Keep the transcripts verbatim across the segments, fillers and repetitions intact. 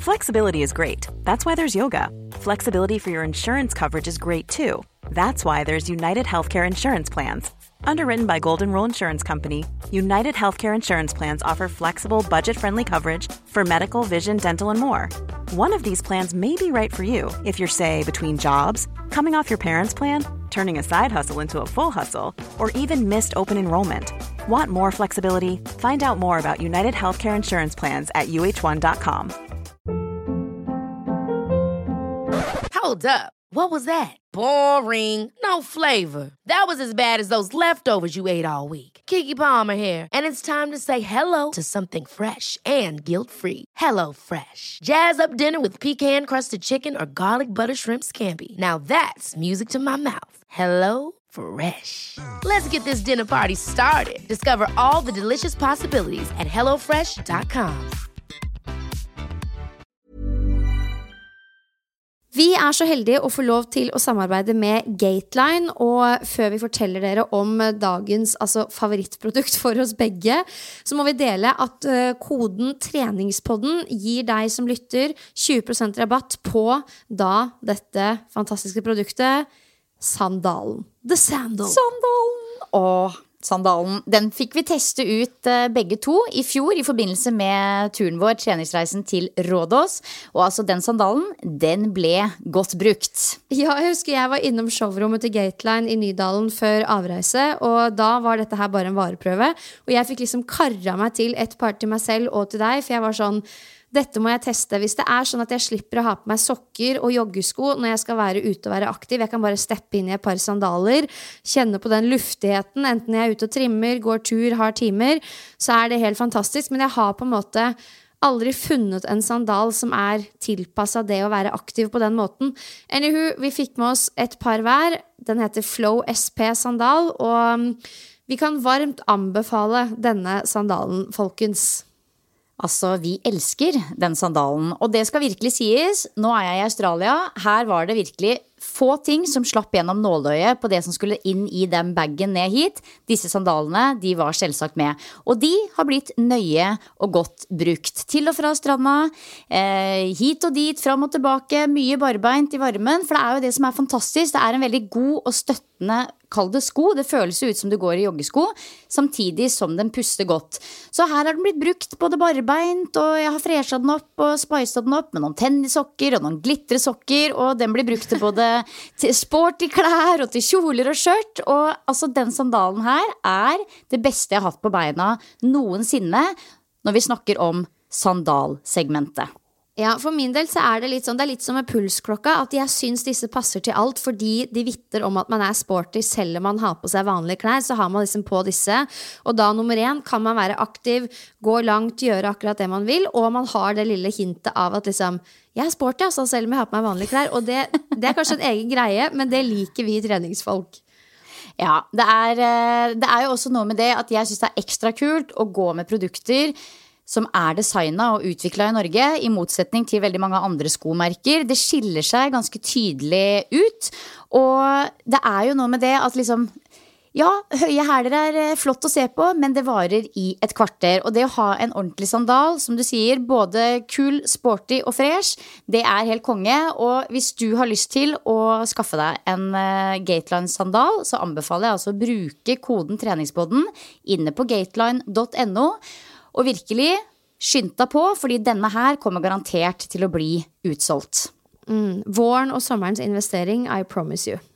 Flexibility is great. That's why there's yoga. Flexibility for your insurance coverage is great too. That's why there's United Healthcare Insurance Plans. Underwritten by Golden Rule Insurance Company, United Healthcare Insurance Plans offer flexible, budget-friendly coverage for medical, vision, dental, and more. One of these plans may be right for you if you're, say, between jobs, coming off your parents' plan, turning a side hustle into a full hustle, or even missed open enrollment. Want more flexibility? Find out more about United Healthcare Insurance Plans at U H one dot com. Hold up. What was that? Boring. No flavor. That was as bad as those leftovers you ate all week. Keke Palmer here, and it's time to say hello to something fresh and guilt-free. Hello Fresh. Jazz up dinner with pecan-crusted chicken or garlic butter shrimp scampi. Now that's music to my mouth. Hello Fresh. Let's get this dinner party started. Discover all the delicious possibilities at hello fresh dot com. Vi er så heldige å få lov til å samarbeide med Gateline, og før vi forteller dere om dagens altså, favorittprodukt for oss begge, så må vi dele at uh, koden treningspodden gir deg som lytter tjue prosent rabatt på da dette fantastiske produktet, sandalen. The Sandal. Sandalen! Åh, sandalen. Den fikk vi teste ut uh, begge to i fjor i forbindelse med turen vår, treningsreisen til Rådås. Og altså den sandalen, den ble godt brukt. Ja, jeg husker jeg var innom showrommet til Gateline i Nydalen før avreise, og da var dette her bare en vareprøve. Og jeg fikk liksom karra meg til et par til meg selv og til deg, for jeg var sånn, dette må jeg teste. Hvis det er sånn at jeg slipper å ha på meg sokker og joggesko når jeg skal være ute og være aktiv, jeg kan bare steppe inn i et par sandaler, kjenne på den luftigheten, enten jeg er ute og trimmer, går tur, har timer, så er det helt fantastisk. Men jeg har på en måte aldri funnet en sandal som er tilpasset det å være aktiv på den måten. Anywho, vi fikk med oss et par hver. Den heter Flow S P sandal, og vi kan varmt anbefale denne sandalen, folkens. Altså, vi elsker den sandalen, og det skal virkelig sies, nå er jeg i Australia, her var det virkelig få ting som slapp gjennom nåløyet på det som skulle inn i den baggen ned hit. Disse sandalene, de var selvsagt med, og de har blitt nøye og godt brukt. Til og fra stranda, eh, hit og dit, fram og tilbake, mye barbeint i varmen, for det er jo det som er fantastisk, det er en veldig god og støttende kall det sko, det føles ut som du går i joggesko, samtidig som den puster godt. Så her har den blitt brukt både barbeint, og jeg har freshet den opp og spicet den opp med noen tennissokker og noen glitresokker, og den blir brukt til både til sporty klær og til kjoler og skjørt, og altså den sandalen her er det beste jeg har hatt på beina noensinne når vi snakker om sandalsegmentet. Ja, for min del så er det litt sånn, det er litt som med pulsklokka, at jeg synes disse passer til alt, fordi de vitter om at man er sporty, selv om man har på seg vanlige klær, så har man liksom på disse, og da nummer én, kan man være aktiv, gå langt, gjøre akkurat det man vil, og man har det lille hintet av at liksom, jeg er sporty, altså, selv om jeg har på meg vanlige klær, og det, det er kanskje en egen greie, men det liker vi treningsfolk. Ja, det er, det er jo også noe med det at jeg synes det er ekstra kult å gå med produkter som er designet og utviklet i Norge, i motsetning til veldig mange andre skomerker. Det skiller seg ganske tydelig ut, og det er jo noe med det at liksom, ja, høye hæler er flott å se på, men det varer i et kvarter, og det å ha en ordentlig sandal, som du sier, både kul, sporty og fresh, det er helt konge, og hvis du har lyst til å skaffe deg en uh, Gateline sandal, så anbefaler jeg altså å bruke koden treningspodden inne på gateline punktum no, og virkelig skynd deg på, fordi denne her kommer garantert til å bli utsolgt. Mm, våren og sommerens investering, I promise you.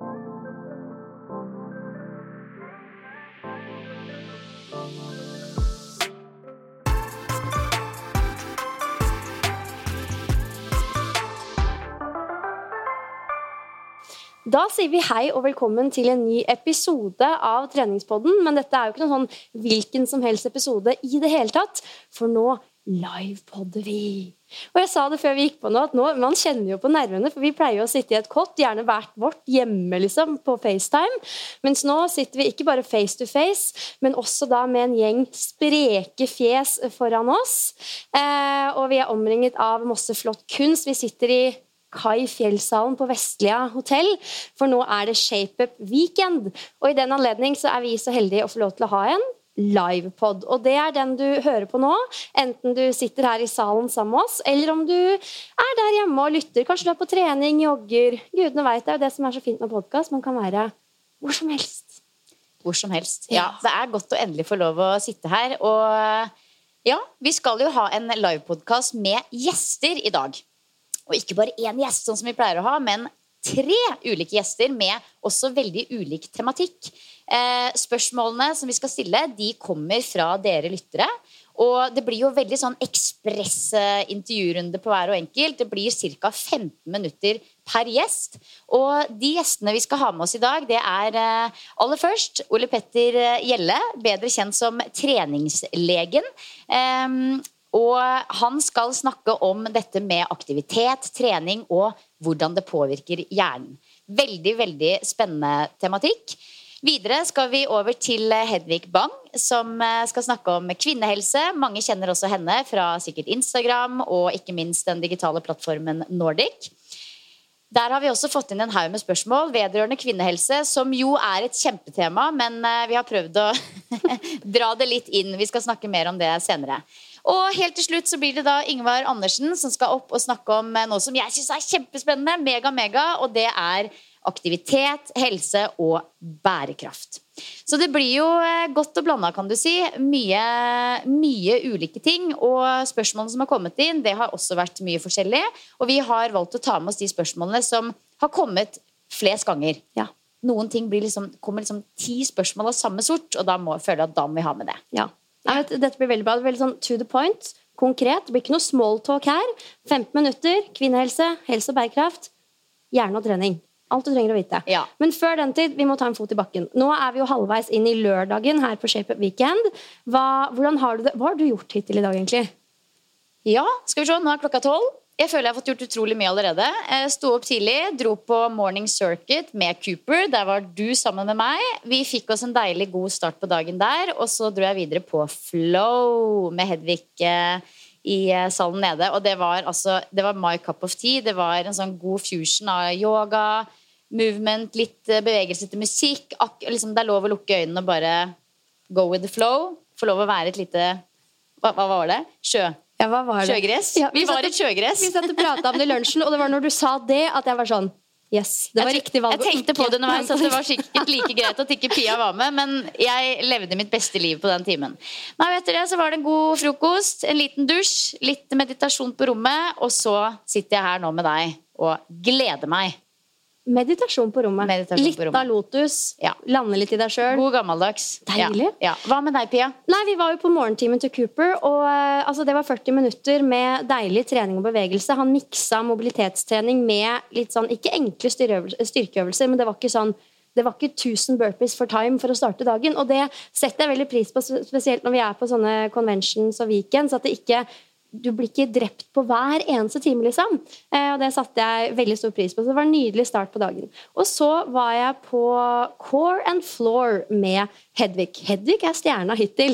Da sier vi hei og velkommen til en ny episode av Treningspodden, men dette er jo ikke noen sånn hvilken som helst episode i det hele tatt, for nå livepodder vi. Og jeg sa det før vi gikk på nå, at nå, man kjenner jo på nervene, for vi pleier jo å sitte i et kott, gjerne hvert vårt hjemme liksom, på FaceTime, mens nå sitter vi ikke bare face to face, men også da med en gjeng spreke fjes foran oss, eh, og vi er omringet av masse flott kunst. Vi sitter i Kai Fjellsalen på Vestlia hotell, for nå er det Shape Up Weekend, og i den anledning så er vi så heldige å få lov til å ha en livepod. Og det er den du hører på nå, enten du sitter her i salen sammen med oss, eller om du er der hjemme og lytter. Kanskje du er på trening, jogger. Gudene vet det er jo det som er så fint med podcast. Man kan være hvor som helst. Hvor som helst. Ja, det er godt å endelig få lov å sitte her. Og ja, vi skal jo ha en livepodcast med gjester i dag. Og ikke bare én gjest, sånn som vi pleier å ha, men tre ulike gjester med også veldig ulik tematikk. Eh, spørsmålene som vi skal stille, de kommer fra dere lyttere. Og det blir jo veldig sånn ekspress-intervjurunde på hver og enkelt. Det blir cirka femten minutter per gjest. Og de gjestene vi skal ha med oss i dag, det er eh, aller først Ole Petter Hjelle, bedre kjent som treningslegen. Eh, Og han skal snakke om dette med aktivitet, trening og hvordan det påvirker hjernen. Veldig, veldig spennende tematikk. Videre skal vi over til Hedvig Bang, som skal snakke om kvinnehelse. Mange kjenner også henne fra sikkert Instagram og ikke minst den digitale plattformen Nordic. Der har vi også fått inn en haug med spørsmål vedrørende kvinnehelse, som jo er et kjempetema, men vi har prøvd å dra det litt inn. Vi skal snakke mer om det senere. Og helt til slutt så blir det da Ingvar Andersen som skal opp og snakke om noe som jeg synes er kjempespennende, mega, mega, og det er aktivitet, helse og bærekraft. Så det blir jo godt og blandet, kan du si. Mye, mye ulike ting, og spørsmålene som har kommet inn, det har også vært mye forskjellig, og vi har valgt å ta med oss de spørsmålene som har kommet flest ganger. Ja. Noen ting blir liksom, kommer liksom ti spørsmål av samme sort, og da må jeg føle at da må vi ha med det. Ja. Jeg vet, dette blir veldig bra, det blir veldig sånn to the point, konkret, det blir ikke noe small talk her, femten minutter, kvinnehelse, helse og bærekraft, hjerne og trening, alt du trenger å vite. Ja. Men før den tid, vi må ta en fot i bakken. Nå er vi jo halvveis inn i lørdagen her på Shape Up Weekend. Hva, hvordan har du det? Hva har du gjort hittil i dag egentlig? Ja, skal vi se, nå er klokka tolv. Jeg føler jeg har fått gjort utrolig mye allerede. Jeg sto opp tidlig, dro på morning circuit med Cooper. Der var du sammen med meg. Vi fikk oss en deilig god start på dagen der. Og så dro jeg videre på Flow med Hedvig i salen nede. Og det var, altså, det var my cup of tea. Det var en sånn god fusion av yoga, movement, litt bevegelse til musikk. Ak- liksom, det er lov å lukke øynene og bare go with the flow. Få lov å være et lite... Hva, hva var det? Sjø. Ja, hva var det? Sjøgress. Ja, vi, vi var i sjøgress. Vi satt og pratet om det i lunsjen, og det var når du sa det at jeg var sånn, yes, det var jeg, riktig valg. Jeg tenkte på det underveis at det var sikkert like greit at ikke Pia var med, men jeg levde mitt beste liv på den timen. Nei, etter det så var det en god frokost, en liten dusj, litt meditasjon på rommet, og så sitter jeg her nå med deg og gleder meg. Meditasjon på rommet. Meditasjon litt på rommet. av lotus, Ja. lande litt i deg selv. God gammeldags. Deilig. Ja. Ja. Hva med deg, Pia? Nei, vi var jo på morgentimen til Cooper, og eh, altså, det var førti minutter med deilig trening og bevegelse. Han miksa mobilitetstrening med litt sånn, ikke enkle styrkeøvelser, styrkeøvelser, men det var ikke sånn, det var ikke tusen burpees for time for å starte dagen, og det setter jeg veldig pris på, spesielt når vi er på sånne conventions og weekends, at det ikke, du blir ikke drept på hver eneste time, liksom. Eh, og det satte jeg veldig stor pris på, så det var en nydelig start på dagen. Og så var jeg på Core and Floor med Hedvig. Hedvig er stjerna hittil.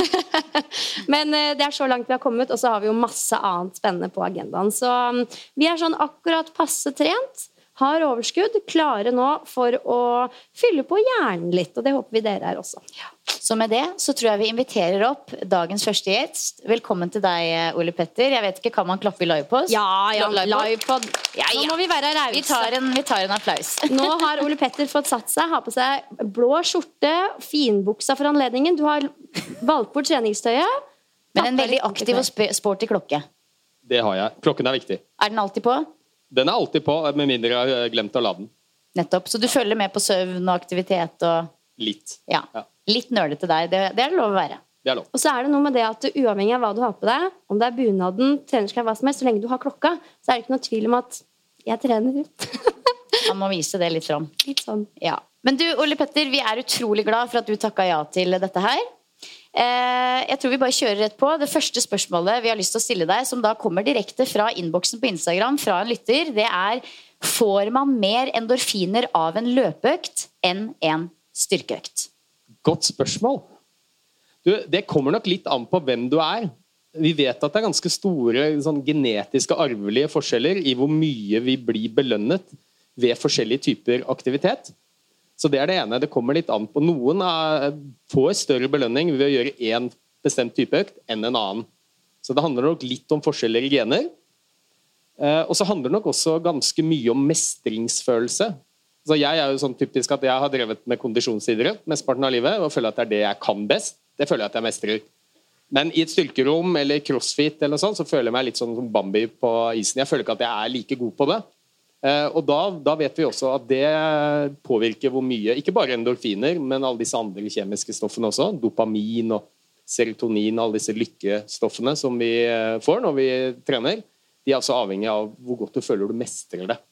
Men eh, det er så langt vi har kommet, og så har vi jo masse annet spennende på agendaen. Så um, vi er sånn akkurat passe trent, har overskudd, klare nå for å fylle på hjernen litt, og det håper vi dere er også. Ja. Så med det så tror jeg vi inviterer opp dagens første gjest. Velkommen til deg, Ole Petter. Jeg vet ikke, kan man klappe i livepod? Ja, ja, Livepod? livepod. Ja, ja. Nå må vi være rause. Vi tar en, vi tar en applaus. Nå har Ole Petter fått satt seg, har på seg blå skjorte, finbuksa for anledningen. Du har valgt bort treningstøyet. Men en veldig aktiv og sp- sporty klokke. Det har jeg. Klokken er viktig. Er den alltid på? Den er alltid på, med mindre jeg har glemt å lade den. Nettopp. Så du følger med på søvn og aktivitet og... Litt. Ja. Ja. Litt nerdete der. Det, det er det lov å være. Det er lov. Og så er det noe med det at du, uavhengig av hva du har på deg, om det er bunaden, trenerskap, hva som helst, så lenge du har klokka, så er det ikke noe tvil om at jeg trener ut. Man må vise det litt fram. Litt sånn. Ja. Men du, Ole Petter, vi er utrolig glad for at du takket ja til dette her. Eh, jeg tror vi bare kjører rett på. Det første spørsmålet vi har lyst til å stille deg, som da kommer direkte fra innboksen på Instagram, fra en lytter, det er: får man mer endorfiner av en løpeøkt enn en styrkeøkt? Godt spørsmål. Du, det kommer nok litt an på hvem du er. Vi vet at det er ganske store sånn, genetiske arvelige forskjeller i hvor mye vi blir belønnet ved forskjellige typer aktivitet. Så det er det ene. Det kommer litt an på. Noen er, får større belønning ved å gjøre en bestemt type økt enn en annen. Så det handler nok litt om forskjeller i gener. Eh, og så handler det nok også ganske mye om mestringsfølelse. Så jeg er jo sånn typisk at jeg har drevet med kondisjonsidrett mesteparten av livet, og føler at det er det jeg kan best. Det føler jeg at jeg mestrer. Men i et styrkerom eller crossfit eller sånn, så føler jeg meg litt sånn som Bambi på isen. Jeg føler ikke at jeg er like god på det. Eh, og da, da vet vi også at det påvirker hvor mye, ikke bare endorfiner, men alle disse andre kjemiske stoffene også, dopamin og serotonin, alle disse lykkestoffene som vi får når vi trener, de er også avhengig av hvor godt du føler du mestrer det.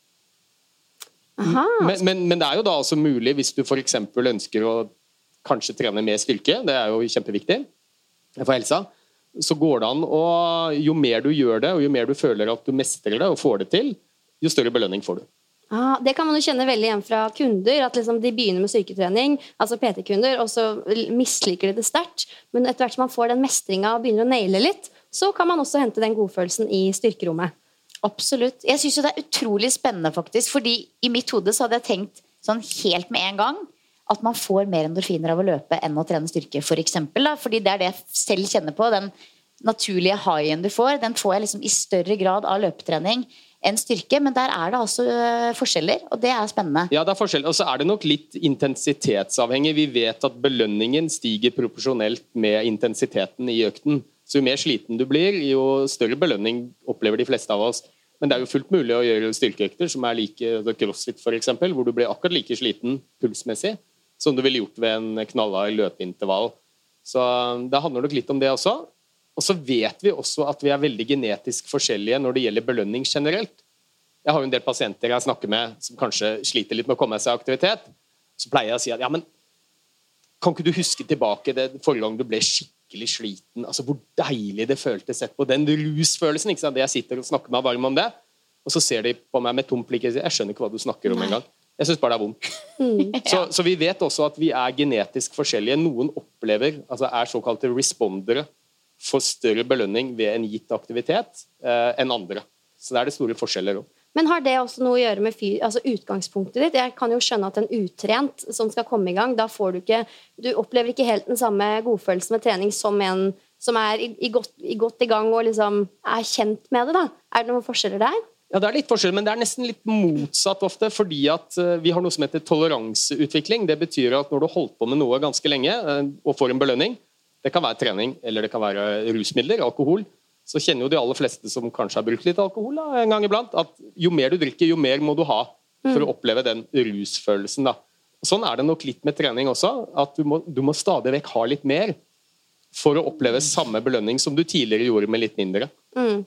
Men, men, men det er jo da også mulig hvis du for eksempel ønsker å kanskje trene mer styrke, det er jo kjempeviktig for helsa, så går det an, og jo mer du gjør det, og jo mer du føler at du mestrer det og får det til, jo større belønning får du. Ah, det kan man jo kjenne veldig igjen fra kunder, at liksom de begynner med styrketrening, altså P T-kunder, og så misliker de det sterkt, men etter hvert som man får den mestringen og begynner å naile litt, så kan man også hente den godfølelsen i styrkerommet. Absolutt. Jeg synes jo det er utrolig spennende faktisk, fordi i mitt hode så hadde jeg tenkt sånn helt med en gang at man får mer endorfiner av å løpe enn å trene styrke, for eksempel. Da. Fordi det er det jeg selv kjenner på. Den naturlige highen du får, den får jeg liksom i større grad av løpetrening enn styrke, men der er det altså forskjeller, og det er spennende. Ja, det er forskjell, og så er det nok litt intensitetsavhengig. Vi vet at belønningen stiger proporsjonelt med intensiteten i økten. Så jo mer sliten du blir, jo større belønning opplever de fleste av oss. Men det er jo fullt mulig å gjøre styrkeøkter som er like crossfit for eksempel, hvor du blir akkurat like sliten pulsmessig som du ville gjort ved en knallhard løpeintervall. Så det handler nok litt om det også. Og så vet vi også at vi er veldig genetisk forskjellige når det gjelder belønning generelt. Jeg har jo en del pasienter jeg snakker med som kanskje sliter litt med å komme seg i aktivitet. Så pleier jeg å si at ja, men kan ikke du huske tilbake det forrige gang du ble skikkelig sliten? Altså hvor deilig det føltes sett på den rusfølelsen, ikke sant? Det jeg sitter og snakker meg varm om det. Og så ser de på meg med tom blikk og sier, jeg skjønner ikke hva du snakker om en gang. Jeg synes bare det er vondt. Mm. Så, så vi vet også at vi er genetisk forskjellige. Noen opplever, altså er såkalte respondere, for større belønning ved en gitt aktivitet eh, enn andre. Så det er det store forskjeller også. Men har det også noe å gjøre med fyr, altså utgangspunktet ditt? Jeg kan jo skjønne at en utrent som skal komme i gang, da får du ikke, du opplever ikke helt den samme godfølelsen med trening som en som er i, i, godt, i godt i gang og liksom er kjent med det da. Er det noen forskjeller der? Ja, det er litt forskjell, men det er nesten litt motsatt ofte, fordi at uh, vi har noe som heter toleranseutvikling. Det betyr at når du har holdt på med noe ganske lenge uh, og får en belønning, det kan være trening, eller det kan være rusmidler, alkohol, så kjenner jo de aller fleste som kanskje har brukt litt alkohol da, en gang iblant, at jo mer du drikker, jo mer må du ha for å oppleve den rusfølelsen. Da. Sånn er det nok litt med trening også, at du må, du må stadig vekk ha litt mer for å oppleve samme belønning som du tidligere gjorde med litt mindre. Mm.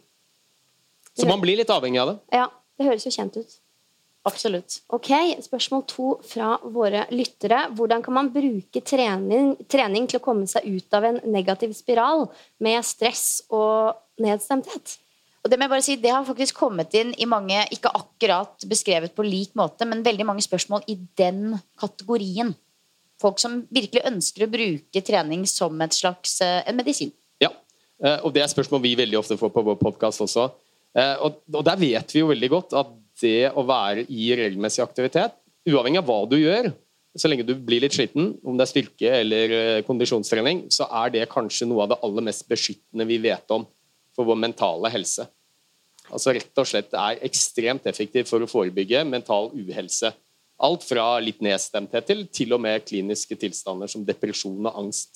Så man blir litt avhengig av det. Ja, det høres jo kjent ut. Absolutt. Ok, spørsmål to fra våre lyttere. Hvordan kan man bruke trening, trening til å komme seg ut av en negativ spiral med stress og nedstemthet? Og det må jeg bare si, det har faktisk kommet inn i mange, ikke akkurat beskrevet på lik måte, men veldig mange spørsmål i den kategorien. Folk som virkelig ønsker å bruke trening som et slags en medisin. Ja, og det er spørsmål vi veldig ofte får på vår podcast også. Og der vet vi jo veldig godt at det å være i regelmessig aktivitet, uavhengig av hva du gjør, så lenge du blir litt sliten, om det er styrke eller kondisjonstrening, så er det kanskje noe av det aller mest beskyttende vi vet om for vår mentale helse. Altså rett og slett er ekstremt effektivt for å forebygge mental uhelse. Alt fra litt nedstemthet til til og med kliniske tilstander som depresjon og angst.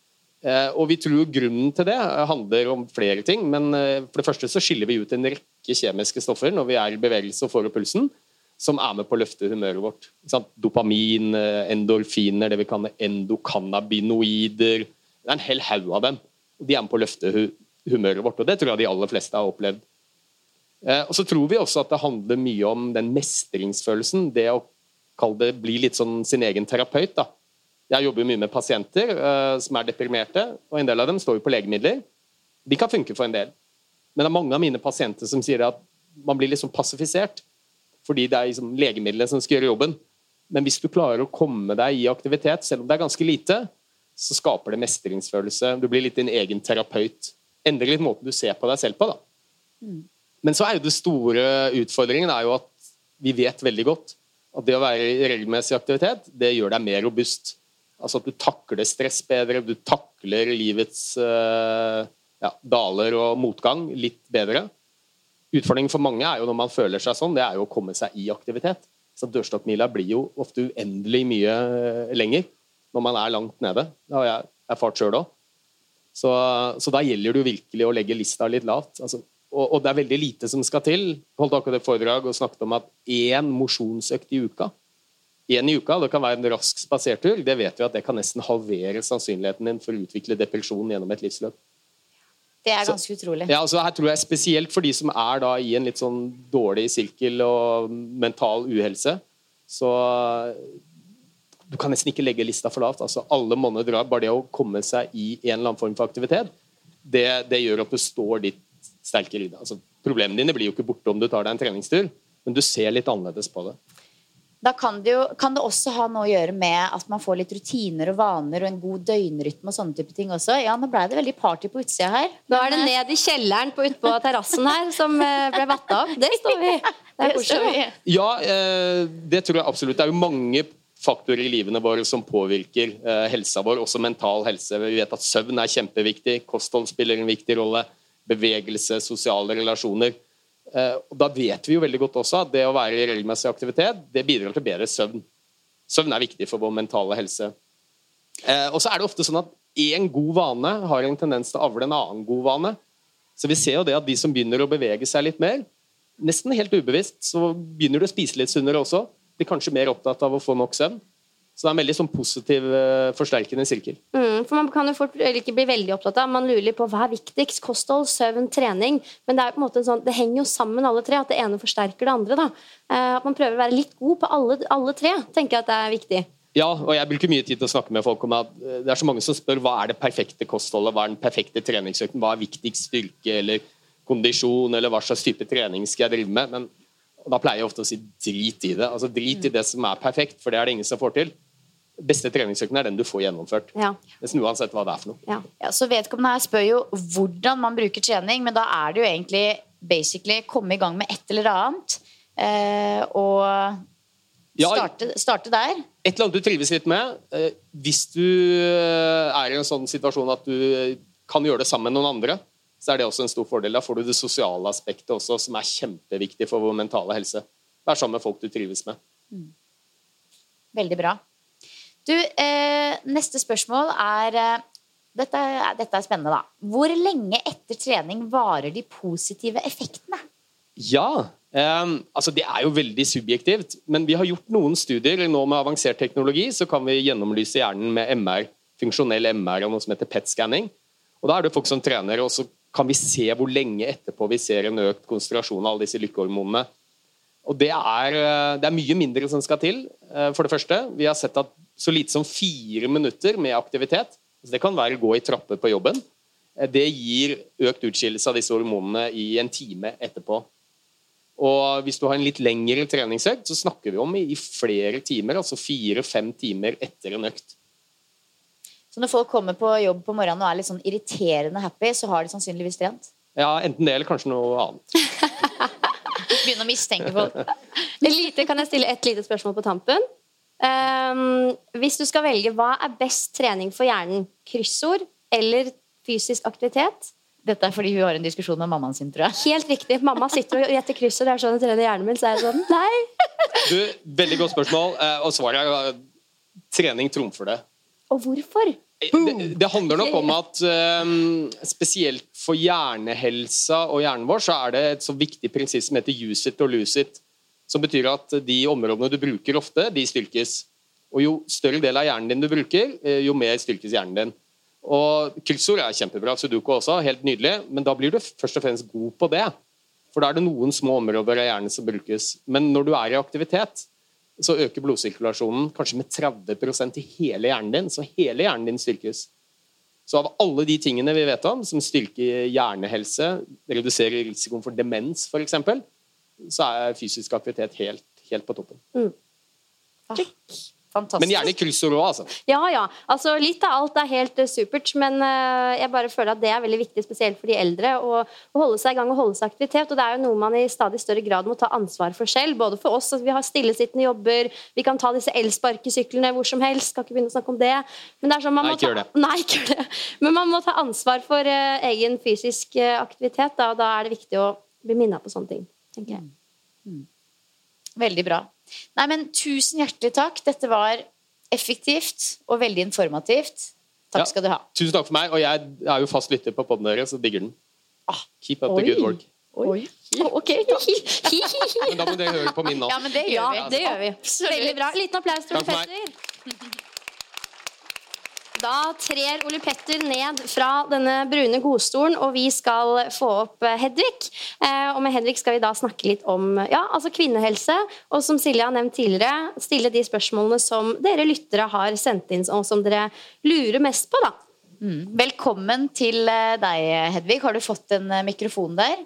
Og vi tror grunnen til det handler om flere ting, men for det første så skiller vi ut en rekke kjemiske stoffer når vi er i bevegelse og får opp pulsen, som er med på å løfte humøret vårt. Dopamin, endorfiner, det vi kaller endokannabinoider, det er en hel haug av dem. De er med på å løfte humøret vårt, og det tror jeg de aller fleste har opplevd. Og så tror vi også at det handler mye om den mestringsfølelsen, det å kalle det bli litt sånn sin egen terapeut da. Jeg jobber mye med pasienter uh, som er deprimerte, og en del av dem står jo på legemidler. De kan funke for en del. Men det er mange av mine pasienter som sier at man blir liksom passifisert, fordi det er liksom legemidler som skal gjøre jobben. Men hvis du klarer å komme deg i aktivitet, selv om det er ganske lite, så skaper det mestringsfølelse. Du blir litt din egen terapeut. Endrer litt måten du ser på deg selv på. Da. Mm. Men så er jo det store utfordringen er jo at vi vet veldig godt at det å være i regelmessig aktivitet, det gjør deg mer robust. Altså at du takler stress bedre, du takler livets uh, ja, daler og motgang litt bedre. Utfordringen for mange er jo når man føler seg sånn, det er jo å komme seg i aktivitet. Så dørstokkmila blir jo ofte uendelig mye lenger når man er langt nede. Det har jeg erfart selv også. Så, så da gjelder det jo virkelig å legge lista litt lavt. Altså, og, og det er veldig lite som skal til. Holdt akkurat et foredrag og snakket om at én mosjonsøkt i uka, en i uka, det kan være en rask spasertur, det vet vi at det kan nesten halvere sannsynligheten din for å utvikle depresjon gjennom et livsløp. Det er ganske så, utrolig. Ja, altså her tror jeg spesielt for de som er da i en litt sånn dårlig sirkel og mental uhelse, så du kan nesten ikke legge lista for lavt. Altså alle måneder drar, bare det å komme seg i en eller annen form for aktivitet, det, det gjør at du står litt sterkere i det. Altså, problemene dine blir jo ikke borte om du tar deg en treningstur, men du ser litt annerledes på det. Da kan det, jo, kan det også ha noe å gjøre med at man får litt rutiner og vaner og en god døgnrytme og sånne type ting også. Ja, nå ble det veldig party på utsida her. Nå er det ned i kjelleren på, ut på terrassen her som ble vatta opp. Det står vi. Det er koselig. Ja, det tror jeg absolutt. Det er jo mange faktorer i livene våre som påvirker helsa vår, også mental helse. Vi vet at søvn er kjempeviktig, kosthold spiller en viktig rolle, bevegelse, sosiale relasjoner. Og da vet vi jo veldig godt også at det å være i regelmessig aktivitet, det bidrar til bedre søvn. Søvn er viktig for vår mentale helse. Og så er det ofte sånn at en god vane har en tendens til å avle en annen god vane. Så vi ser jo det at de som begynner å bevege seg litt mer, nesten helt ubevisst, så begynner de å spise litt sunnere også. De er kanskje mer opptatt av å få nok søvn. Så det er en veldig sånn positiv, forsterkende sirkel. Mm, for man kan jo fort ikke bli veldig opptatt av, man lurer litt på hva er viktigst, kosthold, søvn, trening, men det er på en måte sånn, det henger jo sammen alle tre, at det ene forsterker det andre da. At man prøver å være litt god på alle, alle tre, tenker jeg at det er viktig. Ja, og jeg bruker mye tid til å snakke med folk om at det er så mange som spør hva er det perfekte kostholdet, hva er den perfekte treningsøkten, hva er viktigst styrke eller kondisjon, eller hva slags type trening skal jeg drive med, men da pleier jeg ofte å si drit i det, altså drit i det som er perfekt, for det er det ingen som får til. Beste treningsøkten er den du får gjennomført. Ja. Nesten uansett hva det er for noe. Ja. Ja, så vedkommende her spør jo hvordan man bruker trening, men da er det jo egentlig basically komme i gang med et eller annet, eh, og starte, starte der. Et eller annet du trives litt med. Eh, hvis du er i en sånn situasjon at du kan gjøre det sammen med noen andre, så er det også en stor fordel. Da får du det sosiale aspektet også, som er kjempeviktig for vår mentale helse. Vær sammen med folk du trives med. Mm. Veldig bra. Du, eh, neste spørsmål er eh, dette, dette er spennende da. Hvor lenge etter trening varer de positive effektene? Ja, eh, altså det er jo veldig subjektivt, men vi har gjort noen studier nå med avansert teknologi, så kan vi gjennomlyse hjernen med M R, funksjonell M R og noe som heter P E T-scanning. Og da er det folk som trener, og så kan vi se hvor lenge etterpå vi ser en økt konsentrasjon av alle disse lykkehormonene. Og det er, det er mye mindre som skal til. For det første, vi har sett at så lite som fire minutter med aktivitet, så det kan være å gå i trapper på jobben, det gir økt utskillelse av disse hormonene i en time etterpå. Og hvis du har en litt lengre treningsøkt, så snakker vi om i flere timer, altså fire-fem timer etter en økt. Så når folk kommer på jobb på morgenen og er litt sånn irriterende happy, så har de sannsynligvis trent? Ja, enten det eller kanskje noe annet. Begynner å mistenke folk. Lite, kan jeg stille et lite spørsmål på tampen? Um, hvis du skal velge, hva er best trening for hjernen? Kryssord eller fysisk aktivitet? Dette er fordi hun har en diskusjon med mammaen sin, tror jeg. Helt riktig. Mamma sitter og gjetter kryssord. Det er sånn jeg trener hjernen min, så er det sånn, nei. Du, veldig godt spørsmål. Og svaret er trening trumfer det. Og hvorfor? Det, det handler nok om at um, spesielt for hjernehelsa og hjernen vår, så er det et så viktig prinsipp som heter use it or lose it. Som betyr at de områdene du bruker ofte, de styrkes. Og jo større del av hjernen din du bruker, jo mer styrkes hjernen din. Og kryssord er kjempebra, sudoku også, helt nydelig, men da blir du først og fremst god på det. For da er det noen små områder av hjernen som brukes. Men når du er i aktivitet, så øker blodsirkulasjonen kanskje med tretti prosent i hele hjernen din, så hele hjernen din styrkes. Så av alle de tingene vi vet om, som styrker hjernehelse, reduserer risikoen for demens for eksempel, så er fysisk aktivitet helt, helt på toppen. Mm. Ah, Fantastisk. Men gjerne kryssord også, altså. Ja, ja. Altså, litt av alt er helt uh, supert, men uh, jeg bare føler at det er veldig viktig, spesielt for de eldre, å, å holde seg i gang og holde seg aktivitet, og det er jo noe man i stadig større grad må ta ansvar for selv, både for oss, at vi har stillesittende jobber, vi kan ta disse elsparkesyklene hvor som helst, skal ikke begynne å snakke om det, men det er sånn man Nei, må ikke ta, gjør det. Nei, ikke gjør det. Men man må ta ansvar for uh, egen fysisk uh, aktivitet, da, og da er det viktig å bli minnet på sånne ting, tenker jeg. Mm. Veldig bra. Nei, men tusen hjertelig takk. Dette var effektivt og veldig informativt. Takk Ja, skal du ha. Tusen takk for meg, og jeg er jo fast lytter på podden deres, så digger den. Ah, Keep up oi. the good work. Oi. Ok, Men da må dere høre på min nå. Ja, men det gjør ja, vi. det gjør vi. Veldig bra. Liten applaus til Ole Takk for meg. Petter. Da trer Ole Petter ned fra denne brune godstolen, og vi skal få opp Hedvig. Eh, og med Hedvig skal vi da snakke litt om ja, altså kvinnehelse, og som Silje har nevnt tidligere, stille de spørsmålene som dere lyttere har sendt inn, og som dere lurer mest på, da. Mm. Velkommen til eh, deg, Hedvig. Har du fått en eh, mikrofon der?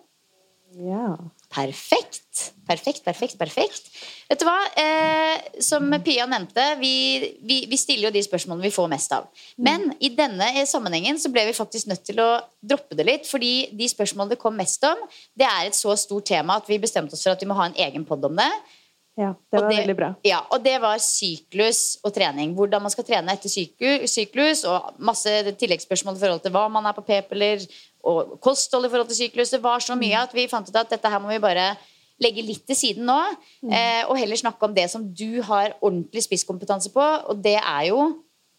Ja. Perfekt. Perfekt, perfekt, perfekt. Vet du hva? Eh, som Pia nevnte, vi, vi, vi stiller jo de spørsmålene vi får mest av. Men i denne sammenhengen så ble vi faktisk nødt til å droppe det litt, fordi de spørsmålene det kom mest om, det er et så stort tema at vi bestemte oss for at vi må ha en egen podd om det. Ja, det var Og det, veldig bra. Ja, og det var syklus og trening. Hvordan man skal trene etter syklus, syklus og masse tilleggsspørsmål i forhold til hva man er på p-piller, og kosthold i forhold til syklus. Det var så mye at vi fant ut at dette her må vi bare legge litt til siden nå, mm. eh, og heller snakke om det som du har ordentlig spisskompetanse på, og det er jo...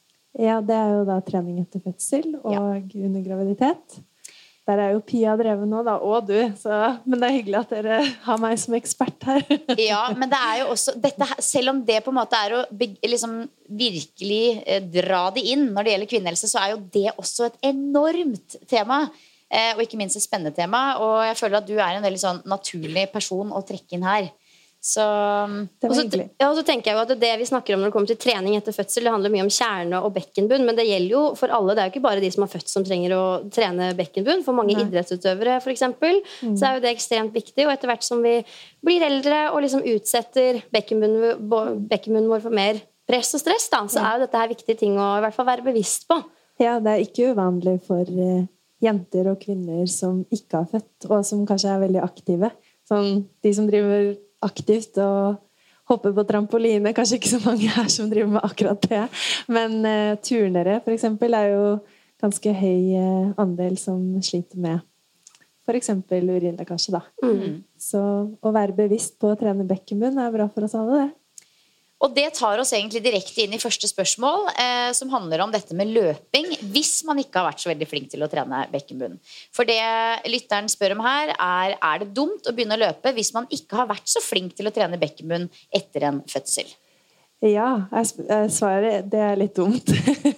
Ja, det er jo da trening etter fødsel og Ja. under graviditet. Der er jo Pia drevet nå da, og du, så, men det er hyggelig at dere har meg som ekspert her. Ja, men det er jo også dette, her- selv om det på en måte er å beg- liksom virkelig eh, dra det inn når det gjelder kvinnehelse, så er jo det også et enormt tema, eh, og ikke minst et spennende tema, og jeg føler at du er en veldig sånn naturlig person å trekke inn her. Så Det Og var så, hyggelig. ja, og så tenker jeg jo at det vi snakker om når det kommer til trening etter fødsel, det handler mye om kjerne og bekkenbunn, men det gjelder jo for alle. Det er jo ikke bare de som har født som trenger å trene bekkenbunn. For mange Nei. idrettsutøvere for eksempel, Mm. så er jo det ekstremt viktig. Og etter hvert som vi blir eldre og liksom utsetter bekkenbunnen, bekkenbunnen vår for mer press og stress, da, så Ja. er jo dette her viktige ting å i hvert fall være bevisst på. Ja, det er ikke uvanlig for eh, jenter og kvinner som ikke har født, og som kanskje er veldig aktive. Sånn, de som driver aktivt og hopper på trampoline, kanskje ikke så mange her som driver med akkurat det. Men eh, turnere, for eksempel, er jo ganske høy eh, andel som sliter med for eksempel urinlekkasje, da. Mm. Så å være bevisst på å trene bekkenbunn er bra for oss alle, det. Og det tar oss egentlig direkte inn i første spørsmål, eh, som handler om dette med løping, hvis man ikke har vært så veldig flink til å trene bekkenbunn. For det lytteren spør om her er, er det dumt å begynne å løpe hvis man ikke har vært så flink til å trene bekkenbunn etter en fødsel? Ja, jeg sp- jeg svarer det er litt dumt.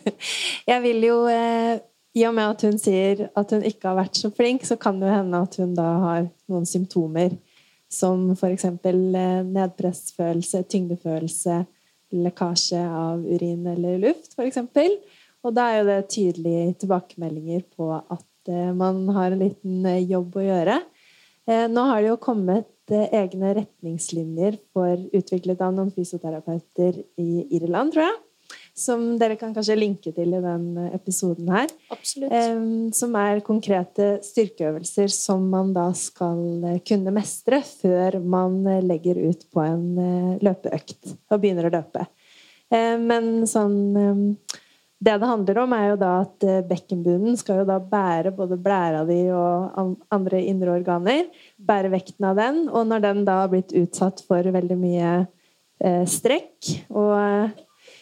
Jeg vil jo, eh, i og med at hun sier at hun ikke har vært så flink, så kan det jo hende at hun da har noen symptomer, som for eksempel eh, nedpressfølelse, tyngdefølelse, lekkasje av urin eller luft, for eksempel. Og da er jo det tydelige tilbakemeldinger på at eh, man har en liten eh, jobb å gjøre. Eh, nå har det jo kommet eh, egne retningslinjer for utviklet av noen fysioterapeuter i Irland, tror jeg, som dere kan kanskje linke til i den episoden her. Absolutt. Eh, som er konkrete styrkeøvelser som man da skal eh, kunne mestre før man eh, legger ut på en eh, løpeøkt og begynner å løpe. Eh, men sånn eh, det det handler om er jo da at eh, bekkenbunnen skal jo da bære både blæra di og an- andre indre organer, bære vekten av den, og når den da har blitt utsatt for veldig mye eh, strekk og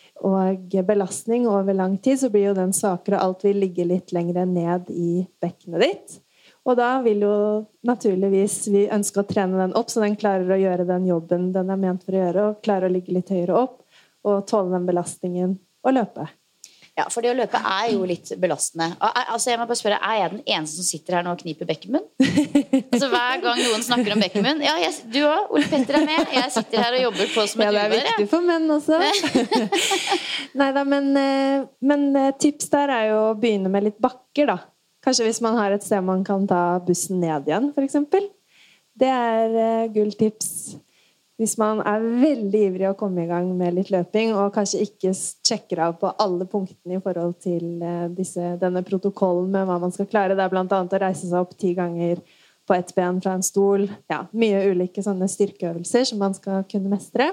og belastning over lang tid, så blir jo den svakere, og alt vil ligge litt lengre ned i bekkenet ditt. Og da vil jo naturligvis vi ønske å trene den opp, så den klarer å gjøre den jobben den er ment for å gjøre, og klarer å ligge litt høyere opp, og tåle den belastningen og løpe. Ja, for det å løpe er jo litt belastende. Og, al- Altså, jeg må bare spørre, er jeg den eneste som sitter her nå og kniper bekkenmunn? Altså, hver gang noen snakker om bekkenmunn, ja, jeg, du også, Ole Petter er med, jeg sitter her og jobber på som et Ja, det er uvær, viktig for menn også. Neida, men, eh, men eh, tips der er jo å begynne med litt bakker, da. Kanskje hvis man har et sted man kan ta bussen ned igjen, for eksempel. Det er eh, gulltips. hvis man er veldig ivrig å komme i gang med litt løping, og kanskje ikke sjekker av på alle punktene i forhold til disse, denne protokollen med hva man skal klare, det er blant annet å reise seg opp ti ganger på ett ben fra en stol, ja, mye ulike sånne styrkeøvelser som man skal kunne mestre.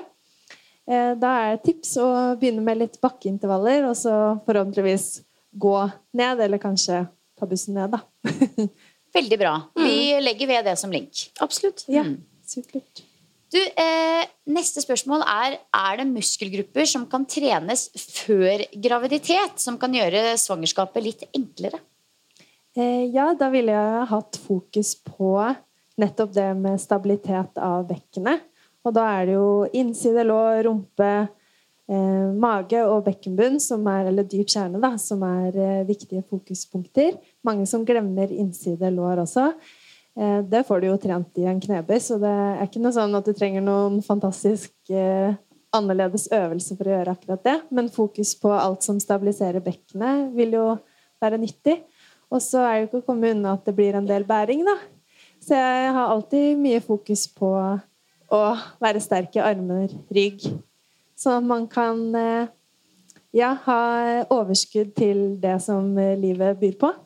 Da er det tips å begynne med litt bakkeintervaller, og så forhåpentligvis gå ned, eller kanskje ta bussen ned, da. Veldig bra. Vi legger ved det som link. Absolutt. Ja, supert. Du, eh, neste spørsmål er, er det muskelgrupper som kan trenes før graviditet, som kan gjøre svangerskapet litt enklere? Eh, ja, da ville jeg hatt fokus på nettopp det med stabilitet av bekkenet. Og da er det jo innside lår, rumpe, eh, mage og bekkenbunn, som er, eller dyp kjerne da, som er eh, viktige fokuspunkter. Mange som glemmer innside lår også. Det får du jo trent i en knebøy, så det er ikke noe sånn at du trenger noen fantastisk eh, annerledes øvelse for å gjøre akkurat det, men fokus på alt som stabiliserer bekkenet vil jo være nyttig. Og så er det ikke å komme unna at det blir en del bæring, da. Så jeg har alltid mye fokus på å være sterk i armer, rygg, så man kan eh, ja, ha overskudd til det som livet byr på.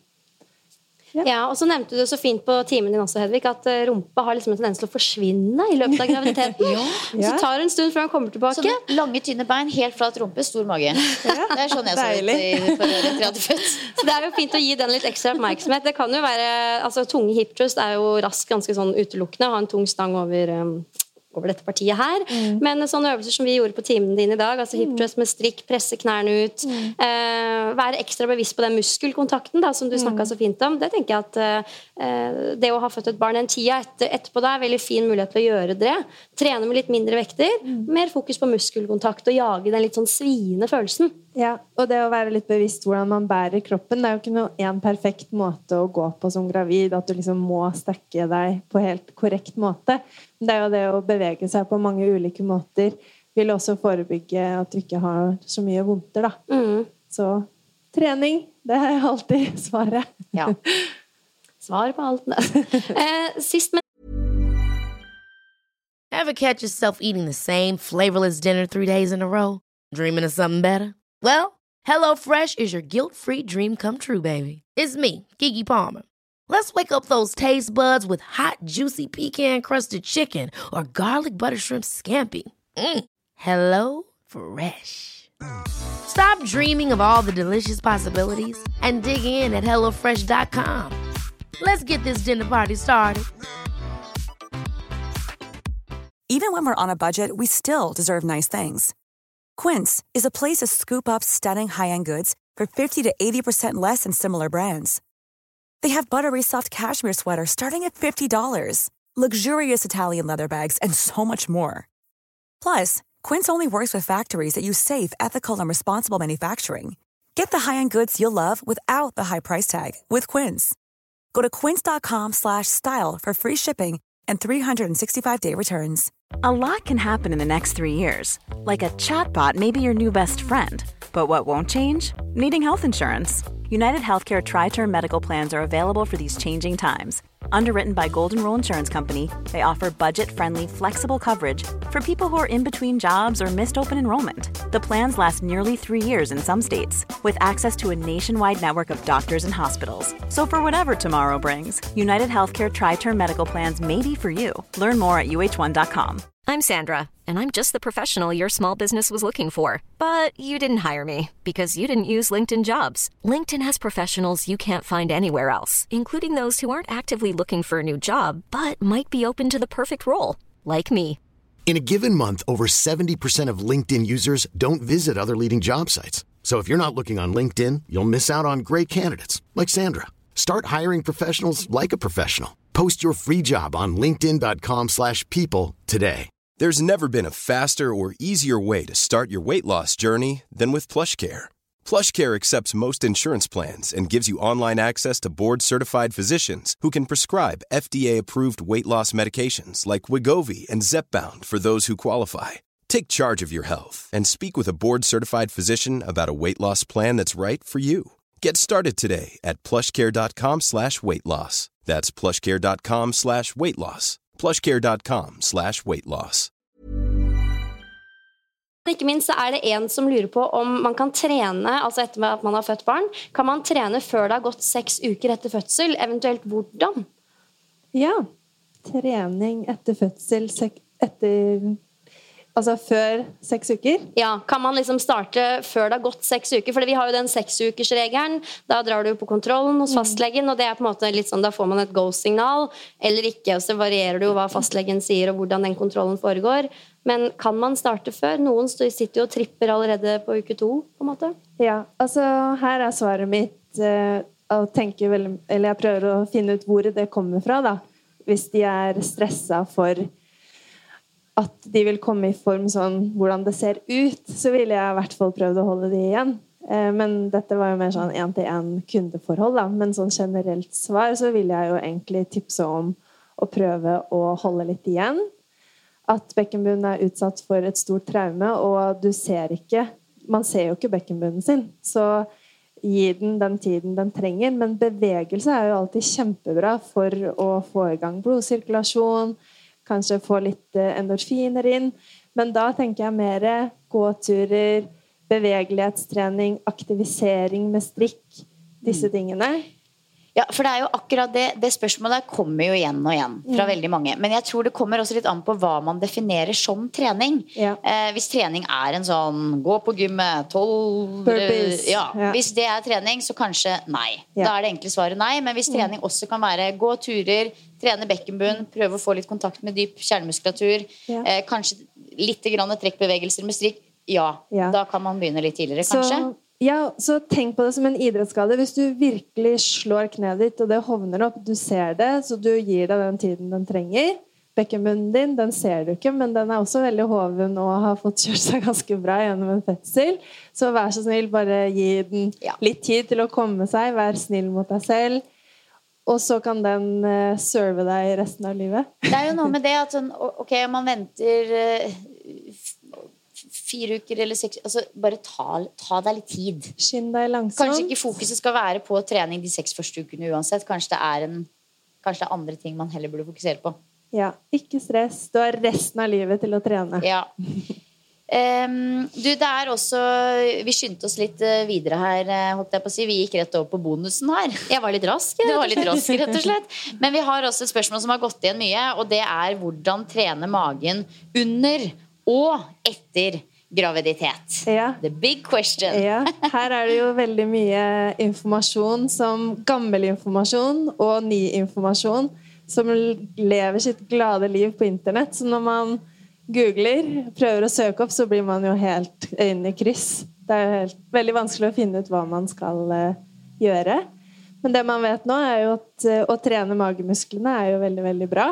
Ja. ja, og så nevnte du så fint på timen din også, Hedvig, at rumpa har liksom en tendens til å forsvinne i løpet av graviditeten. ja. Og så tar det en stund før han kommer tilbake. Sånne lange, tynne bein, helt flat rumpe, stor mage. Ja. Det er sånn jeg så ut i forrige etter jeg hadde født. Så det er jo fint å gi den litt ekstra oppmerksomhet. Det kan jo være, altså tunge hip thrust er jo raskt ganske sånn utelukkende, ha en tung stang over... Um, over dette partiet her, mm. men sånne øvelser som vi gjorde på timen din i dag, altså hip thrust med strikk, presse knærne ut, mm. eh, være ekstra bevisst på den muskelkontakten da, som du snakket mm. så fint om, det tenker jeg at eh, det å ha født et barn en tida etter, etterpå det er veldig fin mulighet til å gjøre det, trene med litt mindre vekter, mm. mer fokus på muskelkontakt og jage den litt sånn sviende følelsen. Ja, og det å være litt bevisst hvordan man bærer kroppen, det er jo ikke noe en perfekt måte å gå på som gravid, at du liksom må stekke deg på helt korrekt måte. Det er jo det å bevege seg på mange ulike måter vil også forebygge at du ikke har så mye vondter, da. Mm. Så trening, det er alltid svaret. Ja. Svar på alt. eh, sist, men... Ever catch yourself eating the same flavorless dinner three days in a row? Dreaming of something better? Well, HelloFresh is your guilt-free dream come true, baby. It's me, Keke Palmer. Let's wake up those taste buds with hot, juicy pecan-crusted chicken or garlic butter shrimp scampi. Mm. Hello Fresh. Stop dreaming of all the delicious possibilities and dig in at hello fresh dot com. Let's get this dinner party started. Even when we're on a budget, we still deserve nice things. Quince is a place to scoop up stunning high-end goods for fifty to eighty percent less than similar brands. They have buttery soft cashmere sweaters starting at fifty dollars, luxurious Italian leather bags, and so much more. Plus, Quince only works with factories that use safe, ethical, and responsible manufacturing. Get the high-end goods you'll love without the high price tag with Quince. Go to quince.com slash style for free shipping and three sixty-five day returns. A lot can happen in the next three years. Like a chatbot may be your new best friend. But what won't change? Needing health insurance. United Healthcare Tri-Term Medical Plans are available for these changing times. Underwritten by Golden Rule Insurance Company, they offer budget-friendly, flexible coverage for people who are in between jobs or missed open enrollment. The plans last nearly three years in some states, with access to a nationwide network of doctors and hospitals. So for whatever tomorrow brings, United Healthcare Tri-Term Medical Plans may be for you. Learn more at U H one dot com. I'm Sandra, and I'm just the professional your small business was looking for. But you didn't hire me, because you didn't use LinkedIn Jobs. LinkedIn has professionals you can't find anywhere else, including those who aren't actively looking for a new job, but might be open to the perfect role, like me. In a given month, over seventy percent of LinkedIn users don't visit other leading job sites. So if you're not looking on LinkedIn, you'll miss out on great candidates, like Sandra. Start hiring professionals like a professional. Post your free job on linkedin.com slash people today. There's never been a faster or easier way to start your weight loss journey than with PlushCare. PlushCare accepts most insurance plans and gives you online access to board-certified physicians who can prescribe F D A-approved weight loss medications like Wegovy and Zepbound for those who qualify. Take charge of your health and speak with a board-certified physician about a weight loss plan that's right for you. Get started today at plushcare.com slash weight loss. That's plushcare.com slash weight loss. plushcare.com slash weight loss. Ikke minst så er det en som lurer på om man kan trene, altså etter at man har født barn, kan man trene før det har gått seks uker etter fødsel, eventuelt hvordan? Ja, trening etter fødsel, etter, altså før seks uker. Ja, kan man liksom starte før det har gått seks uker, for vi har jo den seksukersregelen, da drar du på kontrollen hos fastlegen, og det er på en måte litt sånn, da får man et go-signal, eller ikke, og så varierer det jo hva fastlegen sier, og hvordan den kontrollen foregår. Men kan man starte før? Noen sitter jo og tripper allerede på uke to, på en måte. Ja, altså her er svaret mitt eh, å tenke vel, eller jeg prøver å finne ut hvor det kommer fra da. Hvis de er stresset for at de vil komme i form sånn, hvordan det ser ut, så vil jeg i hvert fall prøve å holde de igjen. Eh, men dette var jo mer sånn en-til-en kundeforhold da. Men sånn generelt svar så vil jeg jo egentlig tipse om å prøve å holde litt igjen. At bekkenbunnen er utsatt for et stort traume, og du ser ikke, man ser jo ikke bekkenbunnen sin, så gi den den tiden den trenger, men bevegelse er jo alltid kjempebra for å få i gang blodsirkulasjon, kanskje få litt endorfiner inn, men da tenker jeg mer gåturer, bevegelighetstrening, aktivisering med strikk, disse tingene. Ja, for det er jo akkurat det, det spørsmålet kommer jo igjen og igjen fra mm. veldig mange. Men jeg tror det kommer også litt an på hva man definerer som trening. Ja. Eh, hvis trening er en sånn, gå på gymmet, tolv... Ja, ja. Hvis det er trening, så kanskje nei. Ja. Da er det enkle svaret nei. Men hvis trening også kan være gå turer, trene bekkenbunn, prøve å få litt kontakt med dyp kjernemuskulatur, ja. eh, kanskje litt grann trekkbevegelser med strikk, ja, ja, da kan man begynne litt tidligere, kanskje. Så ja, så tenk på det som en idrettsskade. Hvis du virkelig slår kneet ditt, og det hovner opp, du ser det, så du gir deg den tiden den trenger. Bekkenbunnen din, den ser du ikke, men den er også veldig hoven og har fått kjørt seg ganske bra gjennom en fødsel. Så vær så snill, bare gi den litt tid til å komme seg, vær snill mot deg selv. Og så kan den uh, serve deg resten av livet. Det er jo noe med det at sånn, ok, man venter... Uh, fire uker eller seks, altså bare ta, ta deg litt tid. Skinn deg langsomt. Kanskje ikke fokuset skal være på trening de seks første ukene uansett. Kanskje det er en, kanskje det er andre ting man heller burde fokusere på. Ja, ikke stress. Du har resten av livet til å trene. Ja. Um, du, det er også, vi skyndte oss litt videre her, holdt jeg på å si. Vi gikk rett over på bonusen her. Jeg var litt rask. Du var litt rask, rett og slett. Men vi har også et spørsmål som har gått igjen mye, og det er hvordan trene magen under og etter graviditet. Ja. The big question. Ja. Her er det jo veldig mye informasjon, som gammel informasjon og ny informasjon, som lever sitt glade liv på internett. Så når man googler, prøver å søke opp, så blir man jo helt øynene i kryss. Det er jo helt, veldig vanskelig å finne ut hva man skal uh, gjøre. Men det man vet nå er jo at uh, å trene magemusklene er jo veldig, veldig bra.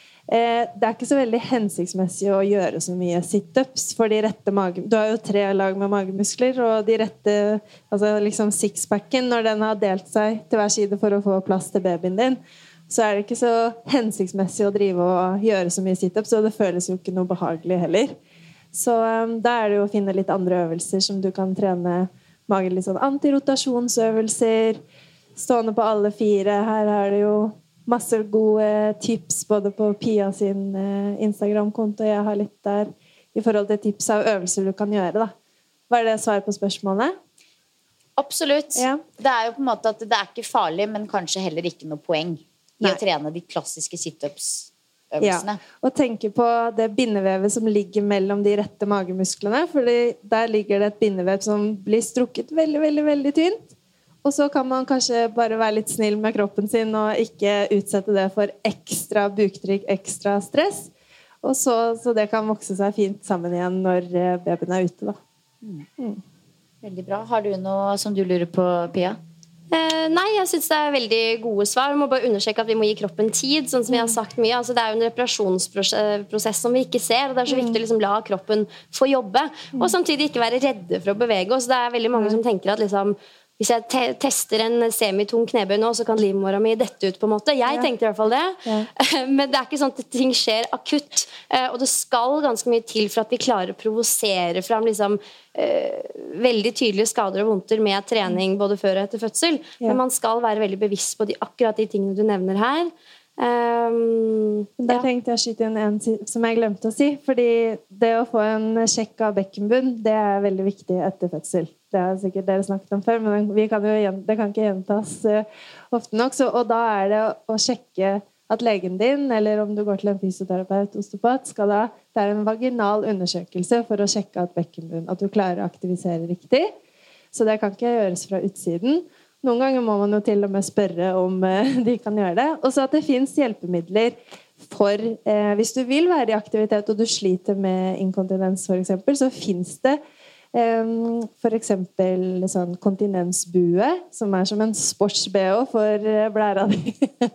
Det er ikke så veldig hensiktsmessig å gjøre så mye sit-ups for de rette mage... Du har jo tre lag med magemuskler, og de rette, altså liksom six-packen, når den har delt seg til hver side for å få plass til babyen din, så er det ikke så hensiktsmessig å drive og gjøre så mye sit-ups, og det føles jo ikke noe behagelig heller. Så um, da er det jo å finne litt andre øvelser som du kan trene magen, litt sånn antirotasjonsøvelser, stående på alle fire. Her er det jo masse gode tips både på Pia sin Instagram-konto, jeg har litt der, i forhold til tips av øvelser du kan gjøre da. Var det svar på spørsmålet? Absolutt. Ja. Det er jo på en måte at det er ikke farlig, men kanskje heller ikke noe poeng i Nei. Å trene de klassiske sit-ups-øvelsene. Ja, og tenke på det bindevevet som ligger mellom de rette magemusklene, for der ligger det et bindevev som blir strukket veldig, veldig, veldig tynt. Og så kan man kanskje bare være litt snill med kroppen sin og ikke utsette det for ekstra buktrykk, ekstra stress. Og så, så det kan vokse seg fint sammen igjen når babyen er ute da. Mm. Veldig bra. Har du noe som du lurer på, Pia? Eh, nei, jeg synes det er veldig gode svar. Vi må bare understreke at vi må gi kroppen tid, sånn som vi har sagt mye. Altså, det er jo en reparasjonsprosess som vi ikke ser, og det er så viktig å liksom, la kroppen få jobbe. Og samtidig ikke være redde for å bevege oss. Det er veldig mange som tenker at liksom, hvis jeg te tester en semitung knebøy nå, så kan livmora mi dette ut på en måte. Jeg ja. Tenkte i hvert fall det. Ja. Men det er ikke sånn at ting skjer akutt. Og det skal ganske mye til for at vi klarer å provosere frem liksom, uh, veldig tydelige skader og vondter med trening både før og etter fødsel. Ja. Men man skal være veldig bevisst på de, akkurat de tingene du nevner her. Um, Der ja. tenkte jeg å skyte inn en si- som jeg glemte å si, fordi det å få en sjekk av bekkenbunn, det er veldig viktig etter fødsel. Det har sikkert dere snakket om før, men vi kan jo, gjen- det kan ikke gjentas uh, ofte nok. Så, og da er det å, å sjekke at legen din, eller om du går til en fysioterapeut, osteopat, skal da, det er en vaginal undersøkelse for å sjekke at bekkenbunn, at du klarer å aktivisere riktig. Så det kan ikke gjøres fra utsiden. Noen ganger må man jo til og med spørre om uh, de kan gjøre det. Og så at det finnes hjelpemidler for, eh, hvis du vil være i aktivitet og du sliter med inkontinens for eksempel, så finnes det eh, for eksempel sånn kontinensbue, som er som en sports-B O for eh, blæra di.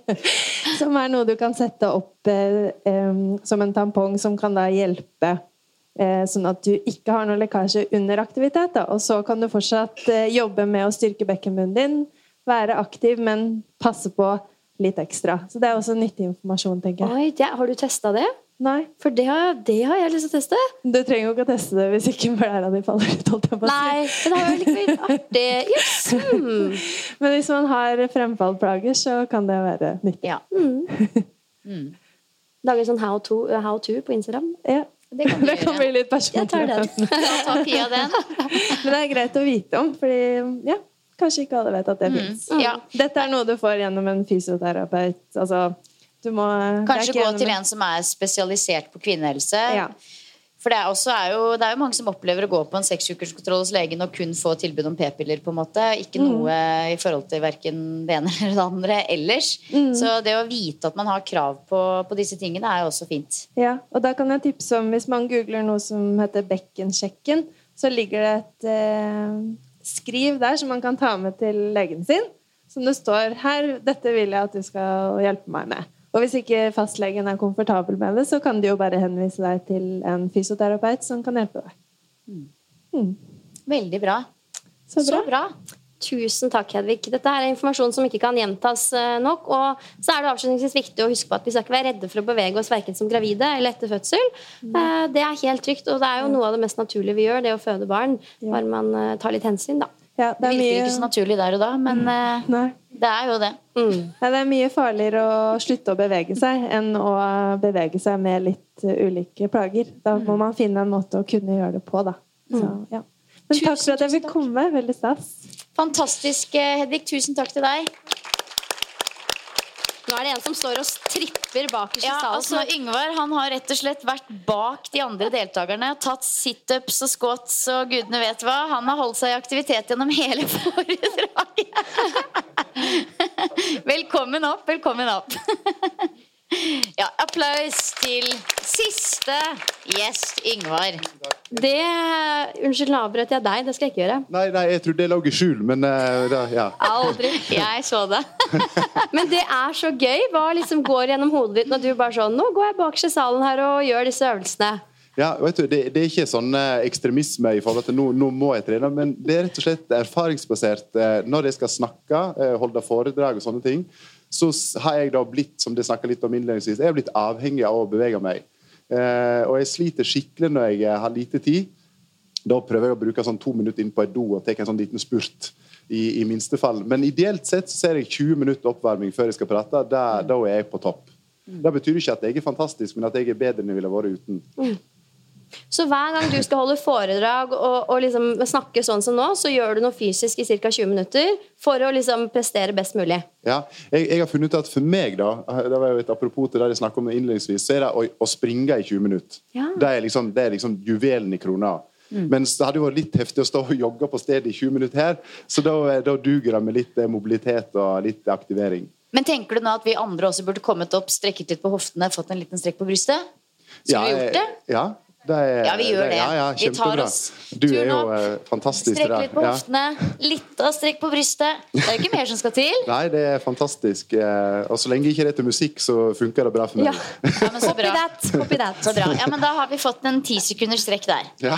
Som er noe du kan sette opp eh, eh, som en tampong som kan da hjelpe eh, sånn at du ikke har noe lekkasje under aktivitet. Da. Og så kan du fortsatt eh, jobbe med å styrke bekkenbunnen din, være aktiv, men passe på litt ekstra. Så det er også nyttig informasjon, tenker jeg. Oi, det, har du testet det? Nei. For det har, det har jeg lyst til å teste. Du trenger jo ikke å teste det hvis ikke blæra di faller ut, holdt jeg på å si. Nei, men det har jo likevel artig. Yes. Mm. Men hvis man har fremfallplager, så kan det være nyttig. Ja. Mm. Mm. Lager sånn how to, uh, how to på Instagram. Ja. Det kan, Det kan bli litt personlig. Jeg tar den. ta Pia den. Men det er greit å vite om, fordi ja, kanskje ikke alle vet at det Mm. finnes. Ja. Dette er noe du får gjennom en fysioterapeut. Altså, du må... det er Kanskje ikke gå gjennom til en som er spesialisert på kvinnehelse. Ja. For det er, også, er jo, det er jo mange som opplever å gå på en seksukerskontroll hos legen og kun få tilbud om p-piller, på en måte. Ikke noe i forhold til hverken det ene eller det andre ellers. Mm. Så det å vite at man har krav på, på disse tingene er jo også fint. Ja, og da kan jeg tipse om, hvis man googler noe som heter bekkensjekken, så ligger det et eh, skriv der som man kan ta med til legen sin, som det står her, dette vil jeg at du skal hjelpe meg med. Og hvis ikke fastlegen er komfortabel med det, så kan de jo bare henvise deg til en fysioterapeut som kan hjelpe deg. Mm. Veldig bra. Så bra. Så bra. Tusen takk, Hedvig. Dette er informasjon som ikke kan gjentas eh, nok, og så er det avslutningsvis viktig å huske på at vi skal ikke være redde for å bevege oss hverken som gravide eller etter fødsel. Eh, det er helt trygt, og det er jo noe av det mest naturlige vi gjør, det å føde barn, bare man eh, tar litt hensyn, da. Ja, Det virker ikke så naturlig der og da, men eh, Nei. det er jo det. Mm. Ja, det er mye farligere å slutte å bevege seg enn å bevege seg med litt uh, ulike plager. Da må man finne en måte å kunne gjøre det på, da. Så, ja. Men Tusen, takk for at jeg fikk komme. Veldig stas. Fantastisk, Hedvig. Tusen takk til deg. Nå er det en som står og stripper bakerst i Ja, salen. altså Yngvar, han har rett og slett vært bak de andre deltakerne, tatt sit-ups og squats og gudene vet hva. Han har holdt seg i aktivitet gjennom hele foredraget. Velkommen opp, velkommen opp. Ja, applaus til siste gjest, Yngvar. Det, unnskyld, nå avbrøt jeg deg, det skal jeg ikke gjøre. Nei, nei, jeg trodde jeg lå i skjul, men uh, da, ja. Aldri. Jeg så det. Men det er så gøy. Hva liksom går gjennom hodet ditt når du bare sånn, nå går jeg bakerst i salen her og gjør disse øvelsene. Ja, vet du, det, det er ikke sånn uh, ekstremisme i forhold til nå, nå må jeg trene, men det er rett og slett erfaringsbasert. Uh, når jeg skal snakke, uh, holde foredrag og sånne ting, så har jeg da blitt, som det snakket litt om innledningsvis, jeg har blitt avhengig av å bevege meg. Uh, og jeg sliter skikkelig når jeg uh, har lite tid. Da prøver jeg å bruke sånn to minutter inn på et do og ta en sånn liten spurt i, i minste fall. Men ideelt sett så ser jeg tjue minutter oppvarming før jeg skal prate. Da, da er jeg på topp. Det betyr ikke at jeg er fantastisk, men at jeg er bedre enn jeg ville vært uten. Mm. Så hver gang du skal holde foredrag og, og liksom snakke sånn som nå, så gjør du noe fysisk i ca. tjue minutter for å liksom prestere best mulig. Ja, jeg, jeg har funnet ut at for meg da, det var jo et apropos til det jeg snakket om innledningsvis, så er det å, å springe i tjue minutter. Ja. Det er liksom, det er liksom juvelen i krona. Mm. Mens det hadde jo vært litt heftig å stå og jogge på stedet i tjue minutter her, så da, da duger det med litt mobilitet og litt aktivering. Men tenker du nå at vi andre også burde kommet opp, strekket litt på hoftene, fått en liten strekk på brystet? Skulle ja, vi gjort det? Ja, det er, ja, vi gjør det. Ja, ja, vi tar oss du er jo uh, fantastisk. Strekk litt på ja. hoftene, litt av strekk på brystet. Det er jo ikke mer som skal til. Nei, det er fantastisk. Uh, og så lenge ikke det er til musikk, så funker det bra for meg. Ja, ja men så bra. that, that. Så bra. Ja, men da har vi fått en ti sekunders strekk der. Ja.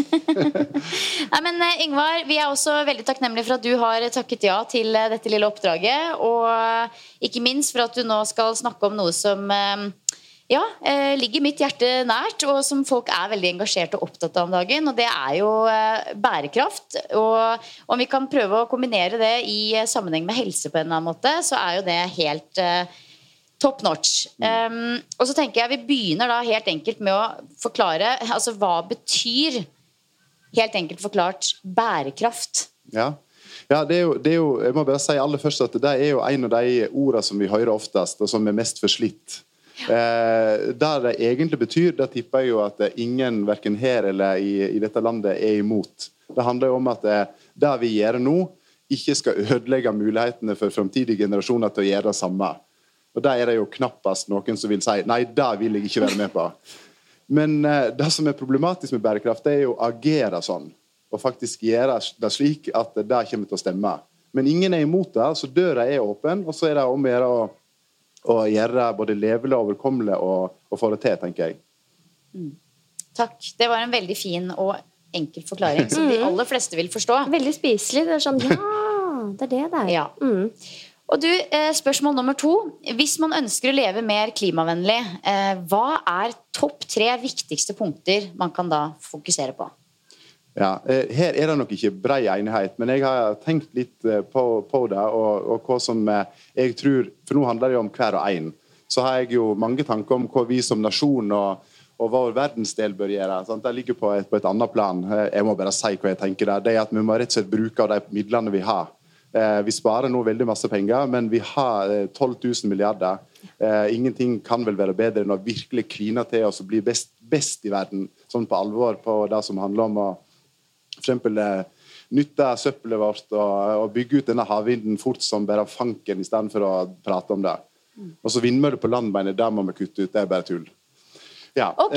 Nei, men Yngvar, vi er også veldig takknemlige for at du har takket ja til dette lille oppdraget, og ikke minst for at du nå skal snakke om noe som ja, eh, ligger mitt hjerte nært, og som folk er veldig engasjert og opptatt av om dagen, og det er jo eh, bærekraft. Og om vi kan prøve å kombinere det i eh, sammenheng med helse på en eller annen måte, så er jo det helt eh, top notch. Um, og så tenker jeg vi begynner da helt enkelt med å forklare, altså hva betyr helt enkelt forklart bærekraft? Ja, ja det, er jo, det er jo, jeg må bare si aller først at det er jo en av de ordene som vi hører oftest, og som er mest forslitt. Eh, der det egentlig betyr, det tipper jeg jo at ingen, hverken her eller i, i dette landet, er imot. Det handler jo om at det, det vi gjør nå, ikke skal ødelegge mulighetene for fremtidige generasjoner til å gjøre det samme. Og der er det jo knappast noen som vil si, nei, det vil jeg ikke være med på. Men eh, det som er problematisk med bærekraft, det er jo å agere sånn, og faktisk gjøre det slik at det kommer til å stemme. Men ingen er imot det, så døra er åpen, og så er det om å gjøre å, å gjøre både levelig og overkommelig og, og få det til, tenker jeg. Mm. Takk. Det var en veldig fin og enkel forklaring, som de aller fleste vil forstå. Veldig spiselig. Det er sånn, ja, det er det der. Ja. Mm. Og du, spørsmål nummer to. Hvis man ønsker å leve mer klimavennlig, hva er topp tre viktigste punkter man kan da fokusere på? Ja, her er det nok ikke bred enighet, men jeg har tenkt litt på, på det, og, og hva som jeg tror, for nå handler det jo om hver og en, så har jeg jo mange tanker om hva vi som nasjon og, og vår verdensdel bør gjøre. Sant? Det ligger på et, på et annet plan. Jeg må bare si hva jeg tenker der. Det er at vi må rett og slett bruke av de midlene vi har. Vi sparer nå veldig masse penger, men vi har tolv tusen milliarder. Ingenting kan vel være bedre enn å virkelig kline til oss og bli best, best i verden, sånn på alvor på det som handler om å for eksempel nytte søppelet vårt og, og bygge ut denne havvinden fort som bare fanken i stedet for å prate om det. Og så vindmøller på land, mener der må vi kutte ut, det er bare tull. Ja. Ok,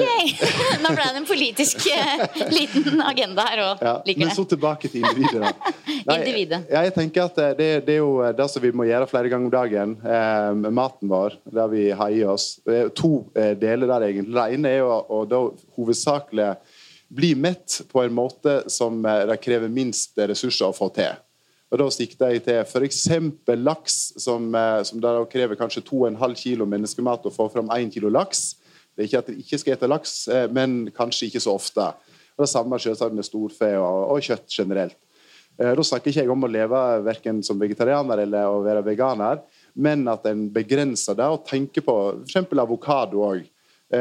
nå ble det en politisk uh, liten agenda her også, ja, liker men det. så tilbake til individet da. Nei, individet. Ja, jeg tenker at det, det er jo det som vi må gjøre flere ganger om dagen, eh, med maten vår, der vi har i oss. Det er to eh, deler der egentlig. Det ene er jo å da hovedsakelig bli mett på en måte som eh, det krever minst ressurser å få til. Og da sikter jeg til for eksempel laks, som, eh, som da krever kanskje to og en halv kilo menneskemat å få fram en kilo laks. Det er ikke at de ikke skal ete laks, men kanskje ikke så ofte. Og det samme selvsagt med storfe og, og kjøtt generelt. Da snakker ikke jeg om å leve hverken som vegetarianer eller å være veganer, men at en begrenser det og tenker på for eksempel avokado også.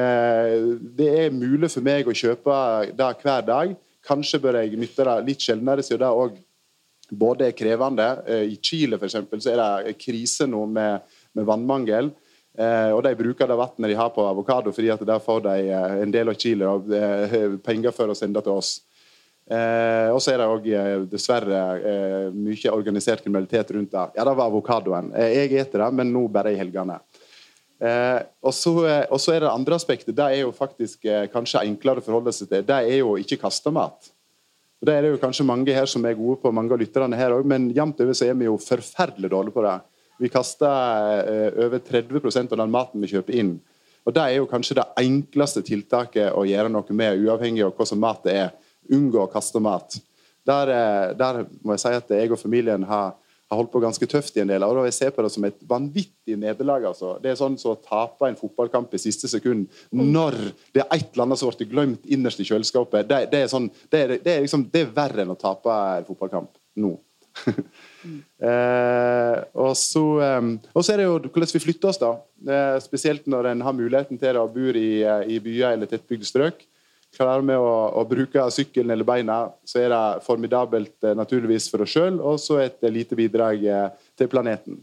Det er mulig for meg å kjøpe det hver dag. Kanskje bør jeg nytte det litt sjeldnere, så det også både er krevende. I Chile for eksempel så er det krise nå med, med vannmangel. Eh, og de bruker det vattnet de har på avokado, fordi at der får de eh, en del av Chile og eh, penger for å sende til oss. Eh, og så er det også eh, dessverre eh, mye organisert kriminalitet rundt det. Ja, det var avokadoen. Eh, jeg eter det, men nå bare i helgene. Eh, og, så, eh, og så er det andre aspektet. Det er jo faktisk eh, kanskje enklere å forholde seg til. Det er jo ikke kastemat. Og det er det jo kanskje mange her som er gode på, mange av lytterne her også, men jevnt over så er vi jo forferdelig dårlige på det. Vi kaster eh, over tretti prosent av den maten vi kjøper inn. Og det er jo kanskje det enkleste tiltaket å gjøre noe med, uavhengig av hva som mat det er. Unngå å kaste mat. Der, eh, der må jeg si at jeg og familien har, har holdt på ganske tøft i en del, og da jeg ser på det som et vanvittig nederlag. Altså. Det er sånn så å tape en fotballkamp i siste sekund, når det er et eller annet som ble glemt innerst i kjøleskapet. Det, det, er, sånn, det, er, det, er liksom, det er verre enn å tape en fotballkamp nå. eh, og, så, um, og så er det jo hvordan vi flytter oss da, eh, spesielt når en har muligheten til det og bor i, i byer eller tettbygde strøk. Klarer med å, å bruke sykkelen eller beina, så er det formidabelt eh, naturligvis for oss selv, og så et eh, lite bidrag eh, til planeten.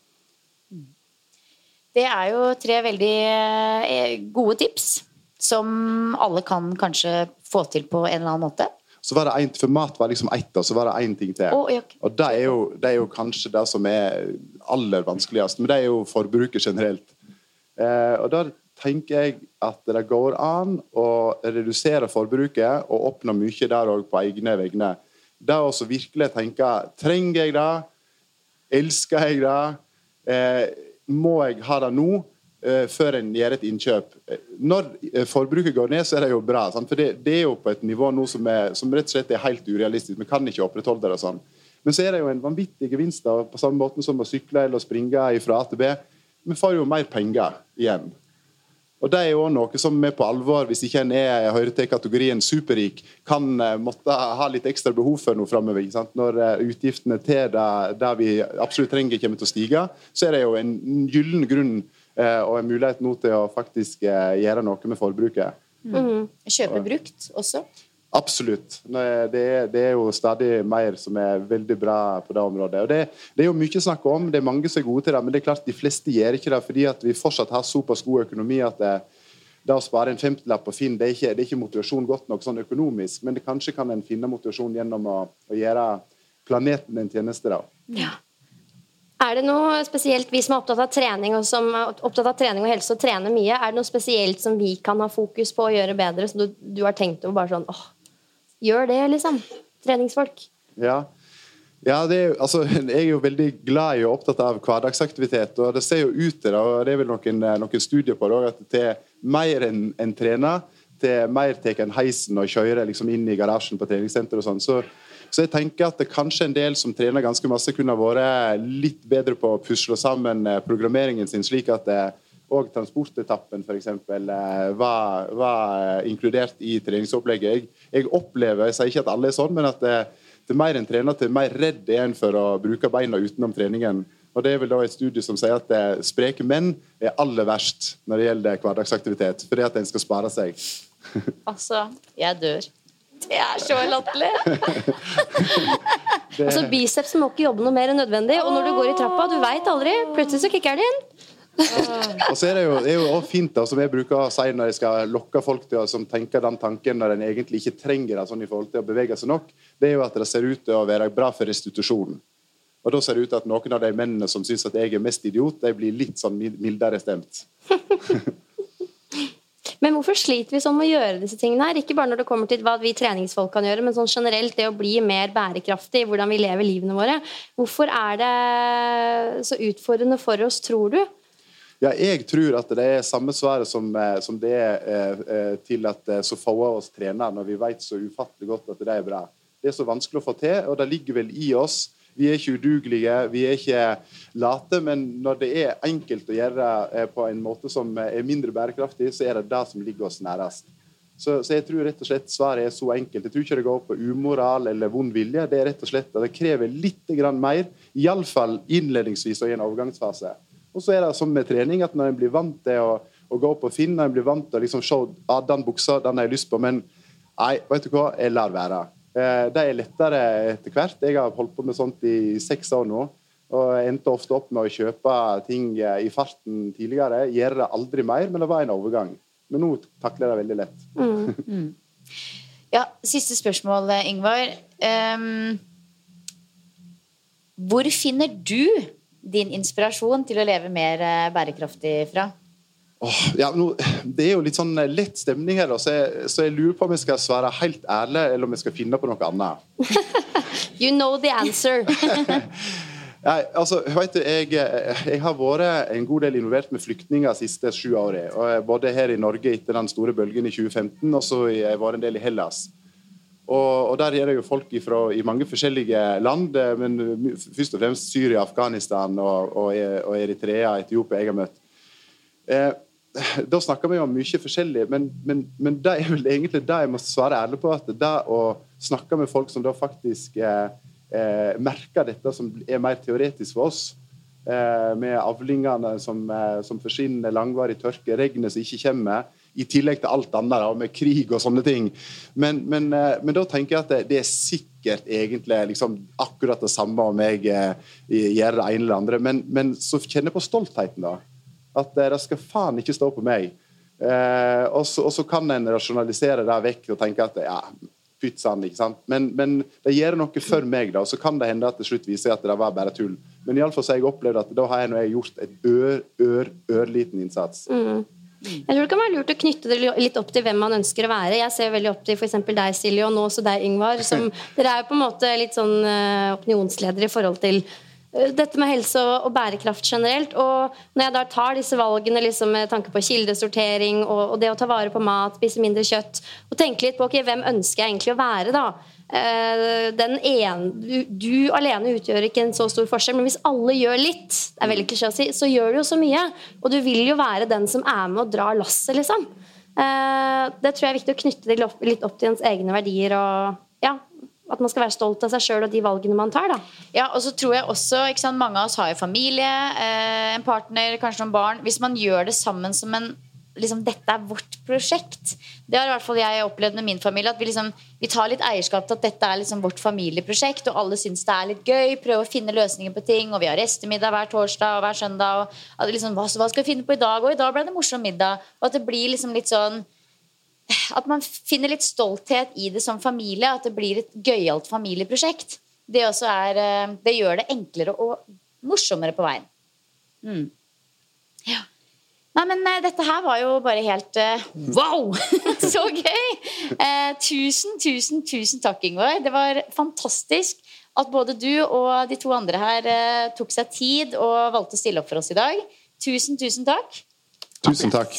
Det er jo tre veldig eh, gode tips som alle kan kanskje få til på en eller annen måte. Så var det en, for mat var liksom ett, og så var det en ting til. Oh, okay. Og det er, jo, det er jo kanskje det som er aller vanskeligast, men det er jo forbruket generelt. Eh, og da tenker jeg at det går an å redusere forbruket og oppnå mye der også på egne vegne. Det er også virkelig å tenke, trenger jeg det? Elsker jeg det? Eh, må jeg ha det nå? Før en gjør et innkjøp. Når forbruket går ned, så er det jo bra, sant? For det, det er jo på et nivå nå som, er, som rett og slett er helt urealistisk. Vi kan ikke opprettholde det og sånn. Men så er det jo en vanvittig gevinst da, på samme måte som å sykle eller springe fra A til B. Vi får jo mer penger igjen. Og det er jo noe som er på alvor, hvis ikke en er hører til kategorien superrik, kan måtte ha litt ekstra behov for noe fremover. Sant? Når utgiftene til det, det vi absolutt trenger kommer til å stige, så er det jo en gyllen grunn eh, og en mulighet nå til å faktisk eh, gjøre noe med forbruket. Mm. Kjøpe brukt også? Absolutt. Det er, det er jo stadig mer som er veldig bra på det området. Og det, det er jo mye snakk om, det er mange som er gode til det, men det er klart de fleste gjør ikke det, fordi at vi fortsatt har såpass god økonomi at det, det å spare en femtilapp på Finn, det er, ikke, det er ikke motivasjon godt nok sånn økonomisk, men det kanskje kan en finne motivasjon gjennom å, å gjøre planeten en tjeneste da. Ja. Er det noe spesielt, vi som er opptatt av trening og som er opptatt av trening og helse og trener mye, er det noe spesielt som vi kan ha fokus på å gjøre bedre, som du, du har tenkt over bare sånn, åh, gjør det liksom, treningsfolk? Ja, ja det er, altså, jeg er jo veldig glad i og opptatt av hverdagsaktivitet, og det ser jo ut til det, og det er vel noen, noen studier på det, at til mer enn en trener, til mer tek en heisen og kjører liksom inn i garasjen på treningssenter og sånn, så Så jeg tenker at det kanskje en del som trener ganske masse kunne ha vært litt bedre på å pusle sammen programmeringen sin, slik at det, og transportetappen for eksempel var, var inkludert i treningsopplegget. Jeg, jeg opplever, jeg sier ikke at alle er sånn, men at det, det er mer en trener til mer redd en for å bruke beina utenom treningen. Og det er vel da et studie som sier at det, spreke menn er aller verst når det gjelder hverdagsaktivitet, fordi at en skal spare seg. Altså, jeg dør. Det er så latterlig. Altså, bicepsen må ikke jobbe noe mer enn nødvendig, og når du går i trappa, du vet aldri, plutselig så kikker den inn. Og så er det jo, det er jo også fint da, som jeg bruker å si når jeg skal lokke folk til som tenker den tanken når en egentlig ikke trenger det sånn i forhold til å bevege seg nok, det er jo at det ser ut til å være bra for restitusjonen. Og da ser det ut til at noen av de mennene som synes at jeg er mest idiot, de blir litt sånn mildere stemt. Men hvorfor sliter vi sånn med å gjøre disse tingene her? Ikke bare når det kommer til hva vi treningsfolk kan gjøre, men sånn generelt det å bli mer bærekraftig i hvordan vi lever livene våre. Hvorfor er det så utfordrende for oss, tror du? Ja, jeg tror at det er samme svaret som, som det er eh, til at så få av oss trener når vi vet så ufattelig godt at det er bra. Det er så vanskelig å få til, og det ligger vel i oss. Vi er ikke udugelige, vi er ikke late, men når det er enkelt å gjøre på en måte som er mindre bærekraftig, så er det det som ligger oss nærest. Så, så jeg tror rett og slett svaret er så enkelt. Jeg tror ikke det går på umoral eller vond vilje. Det er rett og slett at det krever litt grann mer, i alle fall innledningsvis og i en overgangsfase. Og så er det som med trening, at når en blir vant til å, å gå på Finn, når en blir vant til å liksom se ah, den buksa, den har jeg lyst på, men nei, vet du hva, jeg lar være. Det er lettere etter hvert. Jeg har holdt på med sånt i seks år nå, og endte ofte opp med å kjøpe ting i farten tidligere. Gjør det aldri mer, men det var en overgang. Men nå takler jeg det veldig lett. Mm. Mm. Ja, siste spørsmål, Ingvar. Um, hvor finner du din inspirasjon til å leve mer bærekraftig fra? Oh, ja, no, det er jo litt sånn lett stemning her da, så, jeg, så jeg lurer på om jeg skal svare helt ærlig eller om jeg skal finne på noe annet. You know the answer. Ja, altså, vet du, jeg, jeg har vært en god del involvert med flyktninger de siste sju årene, og både her i Norge etter den store bølgen i tjue femten, og så har jeg vært en del i Hellas. Og, og der er det jo folk ifra, i mange forskjellige land, men først og fremst Syria, Afghanistan og, og, og Eritrea, Etiopia jeg har møtt. Eh, da snakker vi om mye forskjellig, men, men, men det er vel egentlig det jeg må svare ærlig på, at det å snakke med folk som da faktisk eh, eh, merker dette som er mer teoretisk for oss, eh, med avlingene som, eh, som forsvinner, langvarig tørke, regnet som ikke kommer, i tillegg til alt annet, da, med krig og sånne ting. Men, men, eh, men da tenker jeg at det, det er sikkert egentlig liksom, akkurat det samme om jeg eh, gjør det ene eller andre, men, men så kjenner jeg på stoltheten da, at det skal faen ikke stå på meg. Eh, og, så, og så kan en rasjonalisere det vekk og tenke at ja, pytsan, ikke sant? Men, men det gjør noe for meg da, og så kan det hende at til slutt viser at det var bare tull. Men i alle fall så har jeg opplevd at da har jeg, nå gjort et ør, ør, ørliten innsats. Mm. Jeg tror det kan være lurt å knytte det litt opp til hvem man ønsker å være. Jeg ser veldig opp til for eksempel deg, Silje, og nå også deg, Ingvar, som dere er jo på en måte litt sånn uh, opinionsledere i forhold til dette med helse og bærekraft generelt, og når jeg da tar disse valgene liksom med tanke på kildesortering og, og det å ta vare på mat, spise mindre kjøtt, og tenke litt på, ok, hvem ønsker jeg egentlig å være da? Uh, den ene, du, du alene utgjør ikke en så stor forskjell, men hvis alle gjør litt, det er veldig klisjé å si, så gjør du jo så mye, og du vil jo være den som er med og drar lasset, liksom. Uh, det tror jeg er viktig å knytte det litt opp til ens egne verdier, og ja, at man skal være stolt av seg selv og de valgene man tar da. Ja, og så tror jeg også, ikke sant, mange av oss har jo familie, eh, en partner, kanskje noen barn. Hvis man gjør det sammen som en, liksom, dette er vårt prosjekt. Det har i hvert fall jeg opplevd med min familie, at vi, liksom, vi tar litt eierskap til at dette er liksom vårt familieprosjekt, og alle synes det er litt gøy, prøver å finne løsninger på ting, og vi har restemiddag hver torsdag og hver søndag, og at liksom, hva, hva skal vi finne på i dag? Og i dag ble det morsom middag, og at det blir liksom litt sånn, at man finner litt stolthet i det som familie, at det blir et gøyalt familieprosjekt. Det også er, det gjør det enklere og morsommere på veien. Mm. Ja. Nei, men dette her var jo bare helt uh, wow! Så gøy! Uh, tusen, tusen, tusen takk, Ingvar. Det var fantastisk at både du og de to andre her uh, tok seg tid og valgte å stille opp for oss i dag. Tusen, tusen takk. Tusen takk.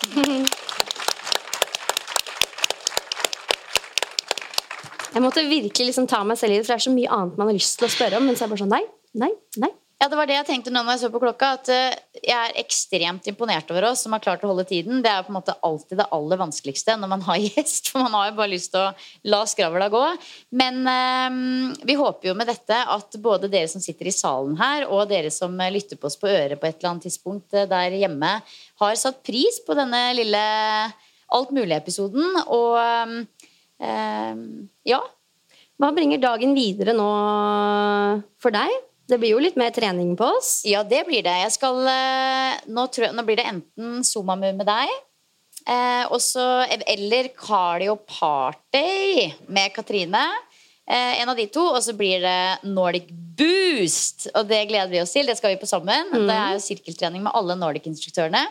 Jeg måtte virkelig liksom ta meg selv i det, for det er så mye annet man har lyst til å spørre om, men så er jeg bare sånn, nei, nei, nei. Ja, det var det jeg tenkte nå når jeg så på klokka, at uh, jeg er ekstremt imponert over oss som har klart å holde tiden. Det er på en måte alltid det aller vanskeligste når man har gjest, for man har jo bare lyst til å la skravla gå. Men uh, vi håper jo med dette at både dere som sitter i salen her, og dere som lytter på oss på øret på et eller annet tidspunkt uh, der hjemme, har satt pris på denne lille alt mulig episoden, og um, uh, ja. Hva bringer dagen videre nå for deg? Det blir jo litt mer trening på oss. Ja, det blir det. Jeg skal, nå, tror jeg, nå blir det enten Zumamove med deg, eh, også, eller Cardio Party med Katrine. Eh, en av de to, og så blir det Nordic Boost. Og det gleder vi oss til. Det skal vi på sammen. Mm. Det er jo sirkeltrening med alle Nordic-instruktørene.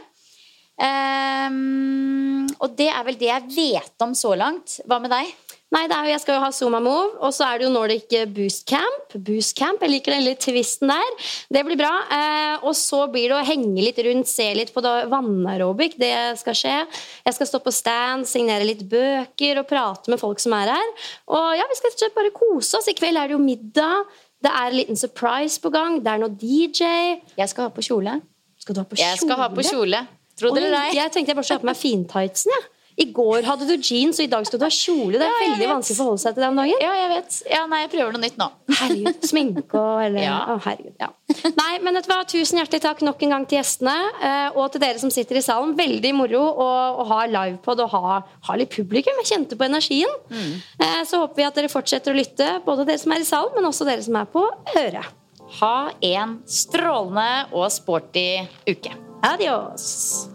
Um, og det er vel det jeg vet om så langt. Hva med deg? Nei, det er jo, jeg skal jo ha Zumamove, og så er det jo Nordic Boost Camp. Boost Camp, jeg liker den lille twisten der. Det blir bra. Eh, og så blir det å henge litt rundt, se litt på vannaerobic. Det skal skje. Jeg skal stå på stand, signere litt bøker og prate med folk som er her. Og ja, vi skal bare kose oss. I kveld er det jo middag. Det er en liten surprise på gang. Det er noe D J. Jeg skal ha på kjole. Skal du ha på kjole? Jeg skal ha på kjole. Tror dere det? Jeg tenkte jeg bare skulle ha på meg fintightsen, ja. I går hadde du jeans, og i dag skal du ha kjole. Det er ja, veldig vanskelig å forholde seg til den dagen. Ja, jeg vet. Ja, nei, jeg prøver noe nytt nå. Herregud, sminke og eller... Ja. Å, herregud, ja. Nei, men vet du hva? Tusen hjertelig takk nok en gang til gjestene, og til dere som sitter i salen. Veldig moro å, å ha livepod og ha, ha litt publikum. Jeg kjente på energien. Mm. Så håper vi at dere fortsetter å lytte, både dere som er i salen, men også dere som er på øret. Ha en strålende og sporty uke. Adios!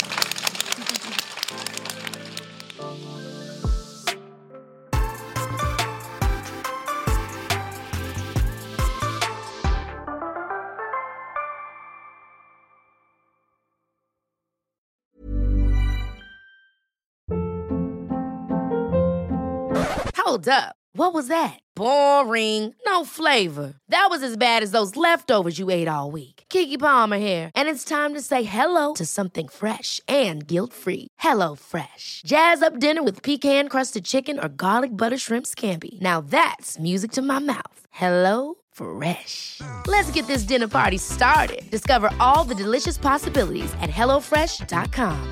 Hold up. What was that? Boring. No flavor. That was as bad as those leftovers you ate all week. Keke Palmer here, and it's time to say hello to something fresh and guilt-free. Hello Fresh. Jazz up dinner with pecan-crusted chicken or garlic butter shrimp scampi. Now that's music to my mouth. Hello Fresh. Let's get this dinner party started. Discover all the delicious possibilities at hello fresh dot com.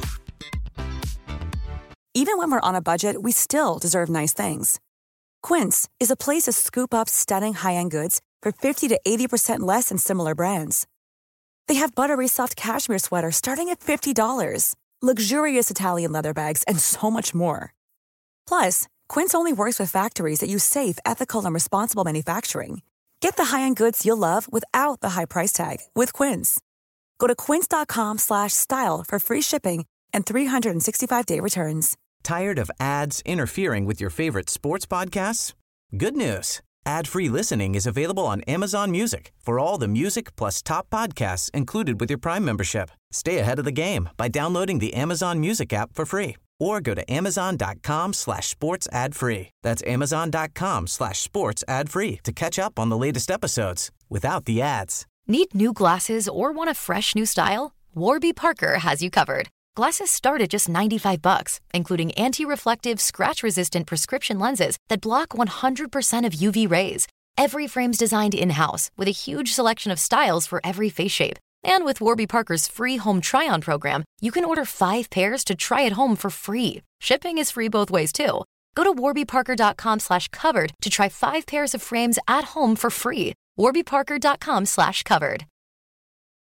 Even when we're on a budget, we still deserve nice things. Quince is a place to scoop up stunning high-end goods for fifty to eighty percent less than similar brands. They have buttery soft cashmere sweaters starting at fifty dollars, luxurious Italian leather bags, and so much more. Plus, Quince only works with factories that use safe, ethical, and responsible manufacturing. Get the high-end goods you'll love without the high price tag with Quince. Go to quince.com slash style for free shipping and three sixty-five day returns. Tired of ads interfering with your favorite sports podcasts? Good news. Ad-free listening is available on Amazon Music for all the music plus top podcasts included with your Prime membership. Stay ahead of the game by downloading the Amazon Music app for free or go to amazon.com slash sports ad free. That's amazon.com slash sports ad free to catch up on the latest episodes without the ads. Need new glasses or want a fresh new style? Warby Parker has you covered. Glasses start at just ninety-five bucks, including anti-reflective, scratch-resistant prescription lenses that block one hundred percent of U V rays. Every frame's designed in-house with a huge selection of styles for every face shape. And with Warby Parker's free home try-on program, you can order five pairs to try at home for free. Shipping is free both ways, too. Go to warbyparker.com slash covered to try five pairs of frames at home for free. warbyparker.com slash covered.